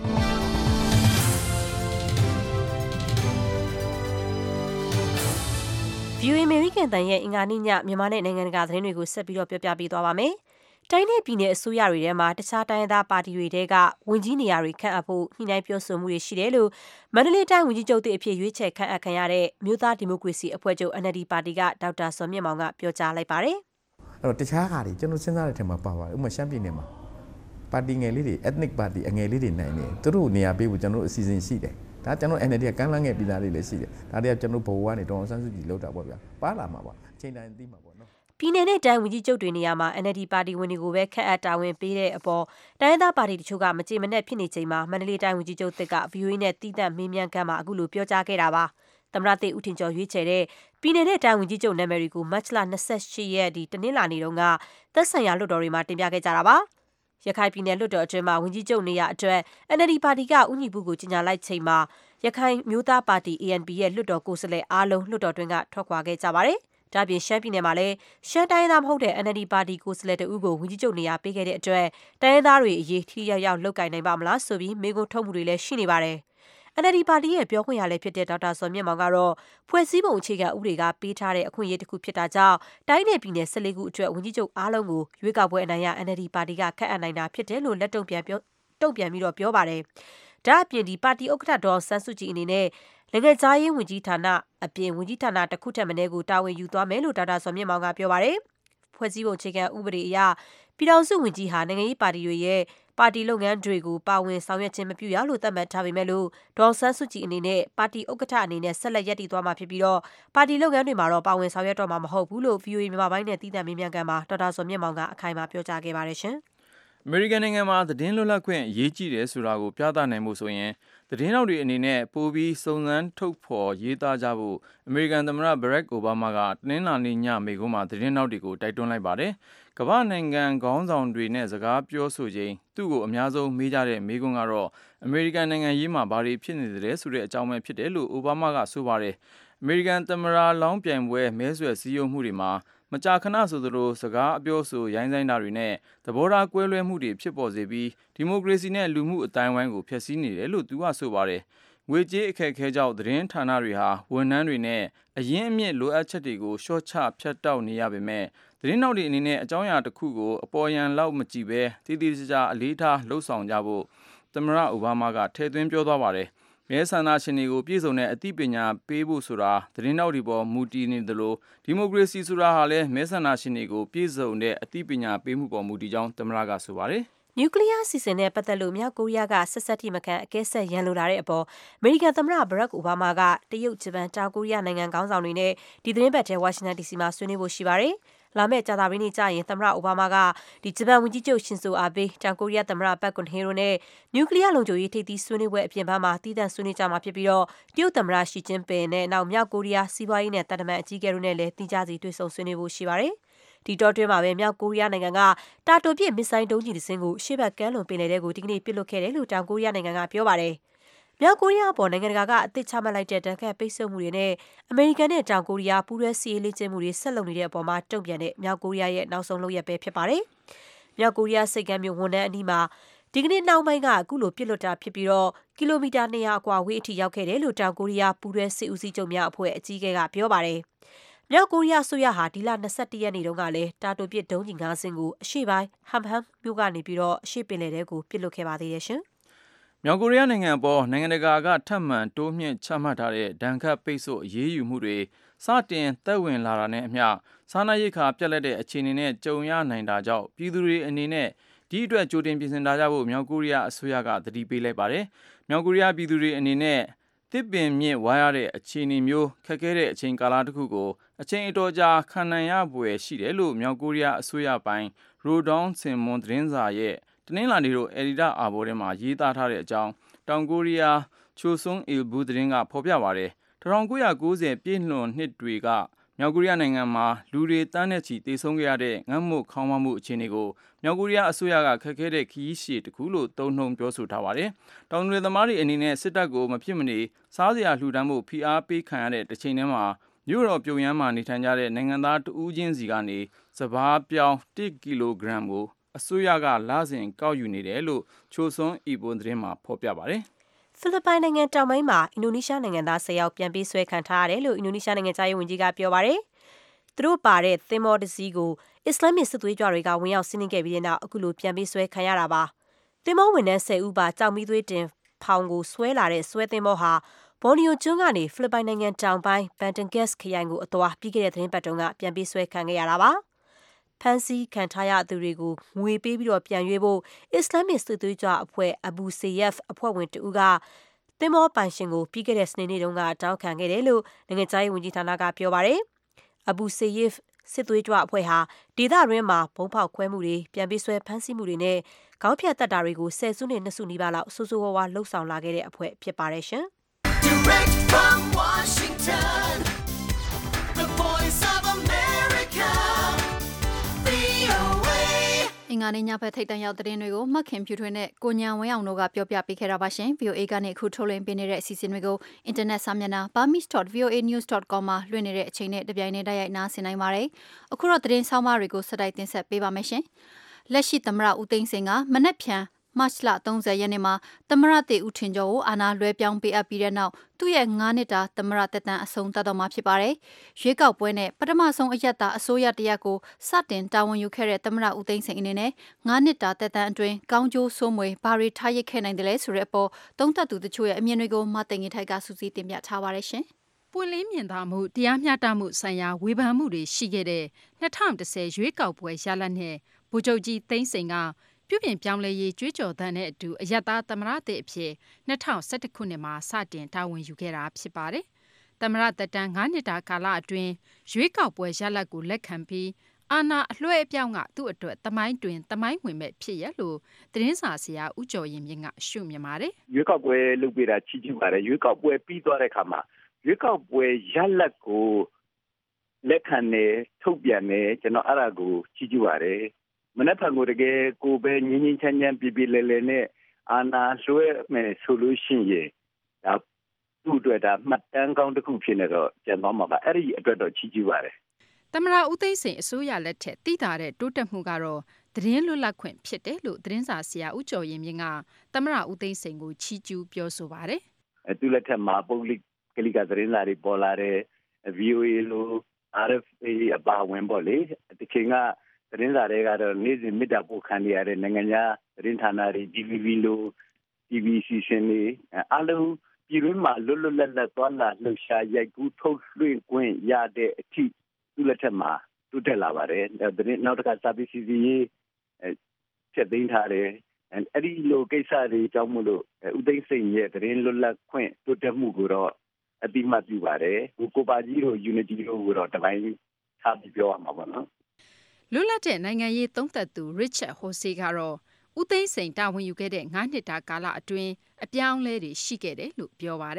ဗီအိုအေ American တန်ရဲ့အင်္ဂါနေ့ညမြန်မာနဲ့နိုင်ငံတကာသတင်းတွေကိုဆက်ပြီးတော့ပြောပြပေးသွားပါမယ်။တိုင်းနဲ့ပြည်နယ်အစိုးရတွေထဲမှာတခြားတိုင်းဒေသပါတီတွေတဲကဝန်ကြီးနေရာတွေခန့်အပ်ဖို့ညှိနှိုင်းပြောဆိုမှုတွေရှိတယ်လို့မန္တလေးတိုင်းဝန်ကြီးချုပ်အဖြစ်ရွေးချယ်ခန့်အပ်ခံရတဲ့မြို့သားဒီမိုကရေစီအဖွဲ့ချုပ် N L D ပါတီကဒေါက်တာစောမြင့်မောင်ကပြောကြားလိုက်ပါတယ်။အဲ့တော့တခြားဟာတွေကျွန်တော်စဉ်းစားတဲ့ထဲမှာပါပါတယ်။ဥပမာရှမ်းပြည်နယ်မှာပါတီငယ်လေးတွေ ethnic party အငယ်လေးတွေနိုင်နေသူတို့နေရာပေးဖို့ကျွန်တော်တို့အစီအစဉ်ရှိတယ်။ဒါကျွန်တော် N L D ကကမ်းလှမ်းခဲ့ပြီးသားလေးလည်းရှိတယ်။ဒါတွေကကျွန်တော်ဘိုးကနေဒေါအောင်ဆန်းစုကြည်လောက်တာပေါ့ဗျာ။ပါလာမှာပါအချိန်တိုင်းသိမှာပေါ့နော်။ပြည်နယ်နဲ့တိုင်းဝန်ကြီးချုပ်တွေနေရာမှာ N L D ပါတီဝင်တွေကိုပဲခန့်အပ်တာဝန်ပေးတဲ့အပေါ်တိုင်းဒေသပါတီတချို့ကမကြေမနက်ဖြစ်နေချိန်မှာမန္တလေးတိုင်းဝန်ကြီးချုပ်တစ်က ဗီအိုအေ နဲ့တီးသန့်မေးမြန်းခန်းမှာအခုလိုပြောကြားခဲ့တာပါ။သမ္မတတေဦးထင်ကျော်ရွေးချယ်တဲ့ပြည်နယ်နဲ့တိုင်းဝန်ကြီးချုပ်နာမည်တွေကိုမတ်လ၂၈ရက်ဒီတနင်္လာနေ့တုန်းကသက်ဆိုင်ရာလွှတ်တော်တွေမှာတင်ပြခဲ့ကြတာပါ။ရခိုင်ပြည်နယ်လွှတ်တော်အတွင်းမှာဝန်ကြီးချုပ်နေရာအတွက် N L D ပါတီကဦးညီဘူးကိုကြီးညာလိုက်ချိန်မှာရခိုင်မျိုးသားပါတီ A N P ရဲ့လွှတ်တော်ကိုယ်စားလှယ်အားလုံးလွှတ်တော်တွင်ကထွက်ခွာခဲ့ကြပါတယ်။ဒါ့အပြင်ရှမ်းပြည်နယ်မှာလည်းရှမ်းတိုင်းသားမဟုတ်တဲ့ N L D ပါတီကိုယ်စားလှယ်တဦးကိုဝန်ကြီးချုပ်နေရာပေးခဲ့တဲ့အတွက်တိုင်းသားတွေအရေးထိရောက်ရောက်လုပ်ကိုင်နိုင်ပါမလားဆိုပြီးမေးခွန်းထုတ်မှုတွေလည်းရှိနေပါတယ်။ N L D ပါတီရဲ့ပြောခွင့်ရလည်းဖြစ်တဲ့ဒေါက်တာစောမြင့်မောင်ကတော့ဖွဲ့စည်းပုံအခြေခံဥပဒေကပေးထားတဲ့အခွင့်အရေးတစ်ခုဖြစ်တာကြောင့်တိုင်းနယ်ပြည်နယ်၁၄ခုအတွက်ဝန်ကြီးချုပ်အားလုံးကိုရွေးကောက်ပွဲအနိုင်ရ N L D ပါတီကခန့်အပ်နိုင်တာဖြစ်တယ်လို့လက်တုံ့ပြန်ပြောတုံ့ပြန်ပြီးတော့ပြောပါတယ်။ဒါ့အပြင်ဒီပါတီဥက္ကဋ္ဌဒေါ်ဆန်းစုကြည်အနေနဲ့နိုင်ငံခြားရေးဝန်ကြီးဌာနအပြင်ဝန်ကြီးဌာနတစ်ခုထက်မနည်းကိုတာဝန်ယူသွားမယ်လို့ဒေါက်တာစောမြင့်မောင်ကပြောပါတယ်။ဖွဲ့စည်းပုံအခြေခံဥပဒေအရပြည်ထောင်စုဝန်ကြီးဟာနိုင်ငံရေးပါတီတွေရဲ့ပါတီလုပ်ငန်းတွေကိုပါဝင်ဆောင်ရွက်ခြင်းမပြုရလို့သတ်မှတ်ထားပေမဲ့လို့ဒေါ်ဆန်းစုကြည်အနေနဲ့ပါတီဥက္ကဋ္ဌအနေနဲ့ဆက်လက်ရည်တည်သွားမှာဖြစ်ပြီးတော့ပါတီလုပ်ငန်းတွေမှာတော့ပါဝင်ဆောင်ရွက်တော့မှာမဟုတ်ဘူးလို့ ဗီအိုအေ မြန်မာပိုင်းနဲ့တည်တံ့မေးမြန်းခန်းမှာဒေါက်တာစောမြင့်မောင်ကအခိုင်အမာပြောကြားခဲ့ပါတယ်ရှင်။ American နိုင်ငံမှာသတင်းလွတ်လပ်ခွင့်အရေးကြီးတယ်ဆိုတာကိုပြသနိုင်မှုဆိုရင်သတင်းတောက်တွေအနေနဲ့ပိုပြီးစုံစမ်းထုတ်ဖော်ရေးသားကြဖို့ American သမ္မတ Barack Obama ကတနင်္လာနေ့ညမိန့်ခွန်းမှာသတင်းတောက်တွေကိုတိုက်တွန်းလိုက်ပါတယ်။ကမ္ဘာနိုင်ငံခေါင်းဆောင်တွေနဲ့စကားပြောဆိုချိန်သူ့ကိုအများဆုံးမေးကြတဲ့မေးခွန်းကတော့ American နိုင်ငံရေးမှာဘာတွေဖြစ်နေသလဲဆိုတဲ့အကြောင်းပဲဖြစ်တယ်လို့ Obama ကဆိုပါတယ်။ American သမ္မတလောင်းပြိုင်ပွဲမဲဆွယ်စည်းရုံးမှုတွေမှာမကြာခဏဆိုသလိုစကားအပြောဆိုရိုင်းဆိုင်တာတွေနဲ့သဘောထားကွဲလွဲမှုတွေဖြစ်ပေါ်စေပြီးဒီမိုကရေစီနဲ့လူမှုအတိုင်းအဝိုင်းကိုဖျက်ဆီးနေတယ်လို့သူကဆိုပါတယ်။ငွေကြေးအခက်အခဲကြောင့်သတင်းဌာနတွေဟာဝန်ထမ်းတွေနဲ့အရင်းအမြစ်လိုအပ်ချက်တွေကိုရှော့ချဖြတ်တောက်နေရပေမဲ့သတင်းတောက်တွေအနေနဲ့အကြောင်းအရာတစ်ခုကိုအပေါ်ယံလောက်မကြည့်ပဲတည်တည်ကြကြအလေးထားလှုပ်ဆောင်ကြဖို့သမ္မတအိုဘားမားကထည့်သွင်းပြောသွားပါတယ်။မဲဆန္ဒရှင်တွေကိုပြည်စုံတဲ့အသိပညာပေးဖို့ဆိုတာသတင်းတောက်တွေပေါ်မူတည်နေသလိုဒီမိုကရေစီဆိုတာဟာလည်းမဲဆန္ဒရှင်တွေကိုပြည်စုံတဲ့အသိပညာပေးမှုပေါ်မူတည်ကြောင်းသမ္မတကဆိုပါတယ်။နျူကလ িয়ার စီစဉ်တဲ့ပတ်သက်လို့မြောက်ကိုရီးယားကဆက်ဆက်ထိမခံအကဲဆက်ရန်လိုလာတဲ့အပေါ်အမေရိကန်သမ္မတဘရက်အိုဘားမားကတရုတ်ဂျပန်တောင်ကိုရီးယားနိုင်ငံခေါင်းဆောင်တွေနဲ့ဒီသတင်းပတ်ထဲဝါရှင်တန်ဒီစီမှာဆွေးနွေးဖို့ရှိပါတယ်။လာမယ့်ကြာသပတေးနေ့ကျရင်သမ္မတအိုဘားမားကဒီဂျပန်ဝန်ကြီးချုပ်ရှင်ဆိုအာဘေးတောင်ကိုရီးယားသမ္မတဘက်ကွန်ဟေရိုနဲ့နျူကလ িয়ার လုံခြုံရေးထိပ်သီးဆွေးနွေးပွဲအပြင်ဘက်မှာတည်တံ့ဆွေးနွေးကြမှာဖြစ်ပြီးတော့တရုတ်သမ္မတရှီကျင်းပင်နဲ့နောက်မြောက်ကိုရီးယားစီးပွားရေးနဲ့တပ်မန်အကြီးအကဲတို့နဲ့လည်းတိကျစီတွေ့ဆုံဆွေးနွေးဖို့ရှိပါတယ်။ဒီတော့တွင်းမှာပဲမြောက်ကိုရီးယားနိုင်ငံကတာတိုပြစ်မစ်ဆိုင်ဒုံးကျည်တစ်စင်းကိုရှေ့ဘက်ကမ်းလွန်ပင်လယ်ထဲကိုဒီကနေ့ပစ်လွှတ်ခဲ့တယ်လို့တောင်ကိုရီးယားနိုင်ငံကပြောပါတယ်။မြောက်ကိုရီးယားအပေါ်နိုင်ငံတကာကအသစ်ချမှတ်လိုက်တဲ့တန်ခတ်ပိတ်ဆို့မှုတွေနဲ့အမေရိကန်နဲ့တောင်ကိုရီးယားပူးတွဲစစ်ရေးလေ့ကျင့်မှုတွေဆက်လုပ်နေတဲ့အပေါ်မှာတုံ့ပြန်တဲ့မြောက်ကိုရီးယားရဲ့နောက်ဆုံးလုပ်ရပ်ပဲဖြစ်ပါတယ်။မြောက်ကိုရီးယားစိတ်ကမ်းမြို့ဝန်ထမ်းအနီးမှာဒီကနေ့နောက်ပိုင်းကအခုလိုပြစ်လွတ်တာဖြစ်ပြီးတော့ကီလိုမီတာနှစ်ရာအကွာဝေးအထိရောက်ခဲ့တယ်လို့တောင်ကိုရီးယားပူးတွဲစစ်ဦးစီးချုပ်များအဖွဲ့အကြီးအကဲကပြောပါတယ်။မြောက်ကိုရီးယားဆိုရဟာဒီလ၂၁ရက်နေ့တုန်းကလည်းတာတိုပစ်ဒုံးကျည်၅စင်းကိုအရှေ့ပိုင်းဟမ်ဟမ်မြို့ကနေပြီးတော့အရှေ့ပင်လယ်ထဲကိုပစ်လွတ်ခဲ့ပါသေးတယ်ရှင်။မြောက်ကိုရီးယားနိုင်ငံအပေါ်နိုင်ငံတကာကထပ်မံတိုးမြင့်ချမှတ်ထားတဲ့ဒဏ်ခတ်ပိတ်ဆို့အရေးယူမှုတွေစတင်သက်ဝင်လာတာနဲ့အမျှစားနပ်ရိက္ခာပြတ်လတ်တဲ့အခြေအနေနဲ့ကြုံရနိုင်တာကြောင့်ပြည်သူတွေအနေနဲ့ဒီအတွက်ကြိုတင်ပြင်ဆင်ထားကြဖို့မြောက်ကိုရီးယားအစိုးရကသတိပေးလိုက်ပါတယ်။မြောက်ကိုရီးယားပြည်သူတွေအနေနဲ့တစ်ပင်မြင့်ဝါရတဲ့အခြေအနေမျိုးခက်ခဲတဲ့အချိန်ကာလတစ်ခုကိုအချိန်အတော်ကြာခံနိုင်ရပွေရှိတယ်လို့မြောက်ကိုရီးယားအစိုးရပိုင်းရိုဒေါင်းစင်မွန်သတင်းစာရဲ့တနင်္လာနေ့တို့အယ်ဒီတာအာဘော်ထဲမှာရေးသားထားတဲ့အကြောင်းတောင်ကိုရီးယားချိုဆွန်းအီလ်ဘူးသတင်းကဖော်ပြပါတယ်။၁၉၉၀ပြည့်လွန်နှစ်တွေကမြောက်ကိုရီးယားနိုင်ငံမှာလူတွေတန်းနဲ့ချီတေဆုံးခဲ့ရတဲ့ငတ်မွတ်ခေါင်းပါမှုအခြေအနေကိုမြောက်ကိုရီးယားအစိုးရကခက်ခဲတဲ့ခရီးရှည်တစ်ခုလို့သုံးနှုန်းပြောဆိုထားပါတယ်။တောင်တွေသမားတွေအနေနဲ့စစ်တပ်ကိုမဖြစ်မနေစားစရာလှူဒန်းမှုဖိအားပေးခံရတဲ့တစ်ချိန်တည်းမှာမြို့တော်ပြုံယမ်းမှာနေထိုင်ကြတဲ့နိုင်ငံသားတဦးချင်းစီကနေစဘာပြောင်းတစ်ကီလိုဂရမ်ကိုအစိုးရကလစဉ်ကောက်ယူနေတယ်လို့ချိုဆွန်းအီဘွန်သတင်းမှာဖော်ပြပါတယ်။ဖိလစ်ပိုင်နိုင်ငံတောင်ပိုင်းမှာအင်ဒိုနီးရှားနိုင်ငံသား၁၀ယောက်ပြန်ပေးဆွဲခံထားရတယ်လို့အင်ဒိုနီးရှားနိုင်ငံသားရေးဝန်ကြီးကပြောပါတယ်။သူတို့ပါတဲ့သင်္ဘောတစ်စီးကိုအစ္စလာမစ်စစ်သွေးကြွတွေကဝင်ရောက်စီးနင်းခဲ့ပြီးတဲ့နောက်အခုလိုပြန်ပေးဆွဲခံရတာပါ။သင်္ဘောဝန်ထမ်း၁၀ဦးပါကြောက်မီးသွေးတင်ဖောင်ကိုဆွဲလာတဲ့ဆွဲသင်္ဘောဟာဘော်နီယိုကျွန်းကနေဖိလစ်ပိုင်နိုင်ငံတောင်ပိုင်းဘန်တန်ဂက်စ်ခရိုင်ကိုအသွားပြီးခဲ့တဲ့သတင်းပတ်တုန်းကပြန်ပေးဆွဲခံခဲ့ရတာပါ။ဖန်စီခံထားရသူတွေကိုငွေပေးပြီးတော့ပြန်ရွေးဖို့အစ္စလာမစ်စစ်သွေးကြွအဖွဲ့အဘူဆေယက်အဖွဲ့ဝင်တဦးကသင်္ဘောပိုင်ရှင်ကိုပြီးခဲ့တဲ့စနေနေ့တုန်းကတောင်းခံခဲ့တယ်လို့နိုင်ငံခြားရေးဝန်ကြီးဌာနကပြောပါတယ်။အဘူဆေယက်စစ်သွေးကြွအဖွဲ့ဟာဒေသတွင်းမှာဘုံဖောက်ခွဲမှုတွေပြန်ပေးဆွဲဖမ်းဆီးမှုတွေနဲ့ခေါင်းဖြတ်တပ်တာတွေကိုဆယ်စုနှစ်နှစ်စုနီးပါးလောက်ဆိုးဆိုးဝါးဝါလှုပ်ဆောင်လာခဲ့တဲ့အဖွဲ့ဖြစ်ပါတယ်ရှင်။ Direct from Washington, the voice of America, အင်္ဂါနေ့ညဘက်ထိပ်တန်းရောက်သတင်းတွေကိုမှတ်ခင်ဖြူထွေးနဲ့ကိုညံဝင်းအောင်တို့ကပြောပြပေးခဲ့တာပါရှင်။ ဗီအိုအေကနေအခုထုတ်လွှင့်ပေးနေတဲ့အစီအစဉ်တွေကိုအင်တာနက်စာမျက်နှာ burmese dot v o a news dot com မှာလွှင့်နေတဲ့အချိန်နဲ့တပြိုင်နက်တည်းရိုက်နားဆင်နိုင်ပါတယ်။အခုတော့သတင်းဆောင်မတွေကိုစတိုက်တင်ဆက်ပေးပါမယ်ရှင်။လက်ရှိသမ္မတဦးသိန်းစိန်ကမနက်ဖြန်မတ်လ၃၀ရက်နေ့မှာသမ္မတတေဦးထင်ကျော်ကိုအာဏာလွှဲပြောင်းပေးအပ်ပြီးတဲ့နောက်သူ့ရဲ့၅နှစ်တာသမ္မတသက်တမ်းအဆုံးသတ်တော့မှာဖြစ်ပါတယ်။ရွေးကောက်ပွဲနဲ့ပထမဆုံးအရက်တာအစိုးရတရက်ကိုစတင်တာဝန်ယူခဲ့တဲ့သမ္မတဦးသိန်းစိန်အနေနဲ့၅နှစ်တာသက်တမ်းအတွင်းကောင်းကျိုးဆိုးမွေဘာတွေထားရစ်ခဲ့နိုင်တယ်လဲဆိုတဲ့အပေါ်သုံးသပ်သူတချို့ရဲ့အမြင်တွေကိုမသိင်္ဂီထိုက်ကစူးစီးတင်ပြထားပါတယ်ရှင်။ပွင့်လင်းမြင်သာမှုတရားမျှတမှုဆိုင်ရာဝေဖန်မှုတွေရှိခဲ့တဲ့၂၀၁၀ရွေးကောက်ပွဲရလဒ်နဲ့ဗိုလ်ချုပ်ကြီးသိန်းစိန်ကပြုပြင်ပြောင်းလဲရေးကြွေးကြော်သံနဲ့အတူအယက်သားသမ္မတသစ်အဖြစ်၂၀၁၁ခုနှစ်မှာစတင်တာဝန်ယူခဲ့တာဖြစ်ပါတယ်။သမ္မတသက်တမ်း၅နှစ်တာကာလအတွင်းရွေးကောက်ပွဲရလဒ်ကိုလက်ခံပြီးအာဏာအလွှဲအပြောင်းကသူ့အတွက်သမိုင်းတွင်သမိုင်းဝင်မဲ့ဖြစ်ရလို့သတင်းစာဆရာဦးကျော်ရင်မြင့်ကရှုမြင်ပါတယ်။ရွေးကောက်ပွဲလုပ်ပေးတာချီးကျူးပါတယ်။ရွေးကောက်ပွဲပြီးသွားတဲ့အခါမှာရွေးကောက်ပွဲရလဒ်ကိုလက်ခံတယ်ထုတ်ပြန်တယ်ကျွန်တော်အဲ့ဒါကိုချီးကျူးပါတယ်။မနက်ဖြန်ကိုတကယ်ကိုပဲငင်းငင်းချမ်းချမ်းပြပြလဲလဲနဲ့အာနာလွှဲမယ်ဆိုလို့ရှိရင်ဒါသူ့အတွက်ဒါမှတ်တမ်းကောင်းတစ်ခုဖြစ်နေတော့ကျန်သွားမှာပါအဲ့ဒီအတွက်တော့ချီးကျူးပါတယ်သမ္မတဦးသိန်းစိန်အစိုးရလက်ထက်တည်တာတဲ့တိုးတက်မှုကတော့သတင်းလွတ်လပ်ခွင့်ဖြစ်တယ်လို့သတင်းစာဆရာဦးကျော်ရင်မြင့်ကသမ္မတဦးသိန်းစိန်ကိုချီးကျူးပြောဆိုပါတယ်အဲသူလက်ထက်မှာပုဂ္ဂလိကလိကသတင်းစာတွေပေါ်လာတဲ့ ဗီ အို အေ လို အာရ် အက်ဖ် အေ အပါဝင်ပေါ့လေတခင်ကသတင်းစာတွေကတော့နေ့စဉ်မြစ်တာပို့ခံရတဲ့နိုင်ငံခြားသတင်းဌာနတွေ ဒီ ဗီ ဘီ လို တီ ဗီ စီရှင်တွေအားလုံးပြည်တွင်းမှာလွတ်လွတ်လပ်လပ်သွားလာလှုပ်ရှားရိုက်ကူးထုတ်လွှင့်ခွင့်ရတဲ့အထိသူ့လက်ထက်မှာတိုးတက်လာပါတယ်သတင်းနောက်တစ်ခါစာပေစီစီရေးချက်သိမ်းထားတယ်အဲ့ဒီလိုကိစ္စတွေကြောင့်မလို့ဦးသိန်းစိန်ရဲ့သတင်းလွတ်လပ်ခွင့်တိုးတက်မှုကိုတော့အတိမတ်ပြုပါတယ်ကိုပါကြီးတို့ Unity တို့ကိုတော့တပိုင်းထားပြီးပြောရမှာပေါ့နော်လွတ်လပ်တဲ့နိုင်ငံရေးသုံးသပ်သူ Richard Horsey ကတော့ဦးသိန်းစိန်တာဝန်ယူခဲ့တဲ့၅နှစ်တာကာလအတွင်းအပြောင်းအလဲတွေရှိခဲ့တယ်လို့ပြောပါတယ်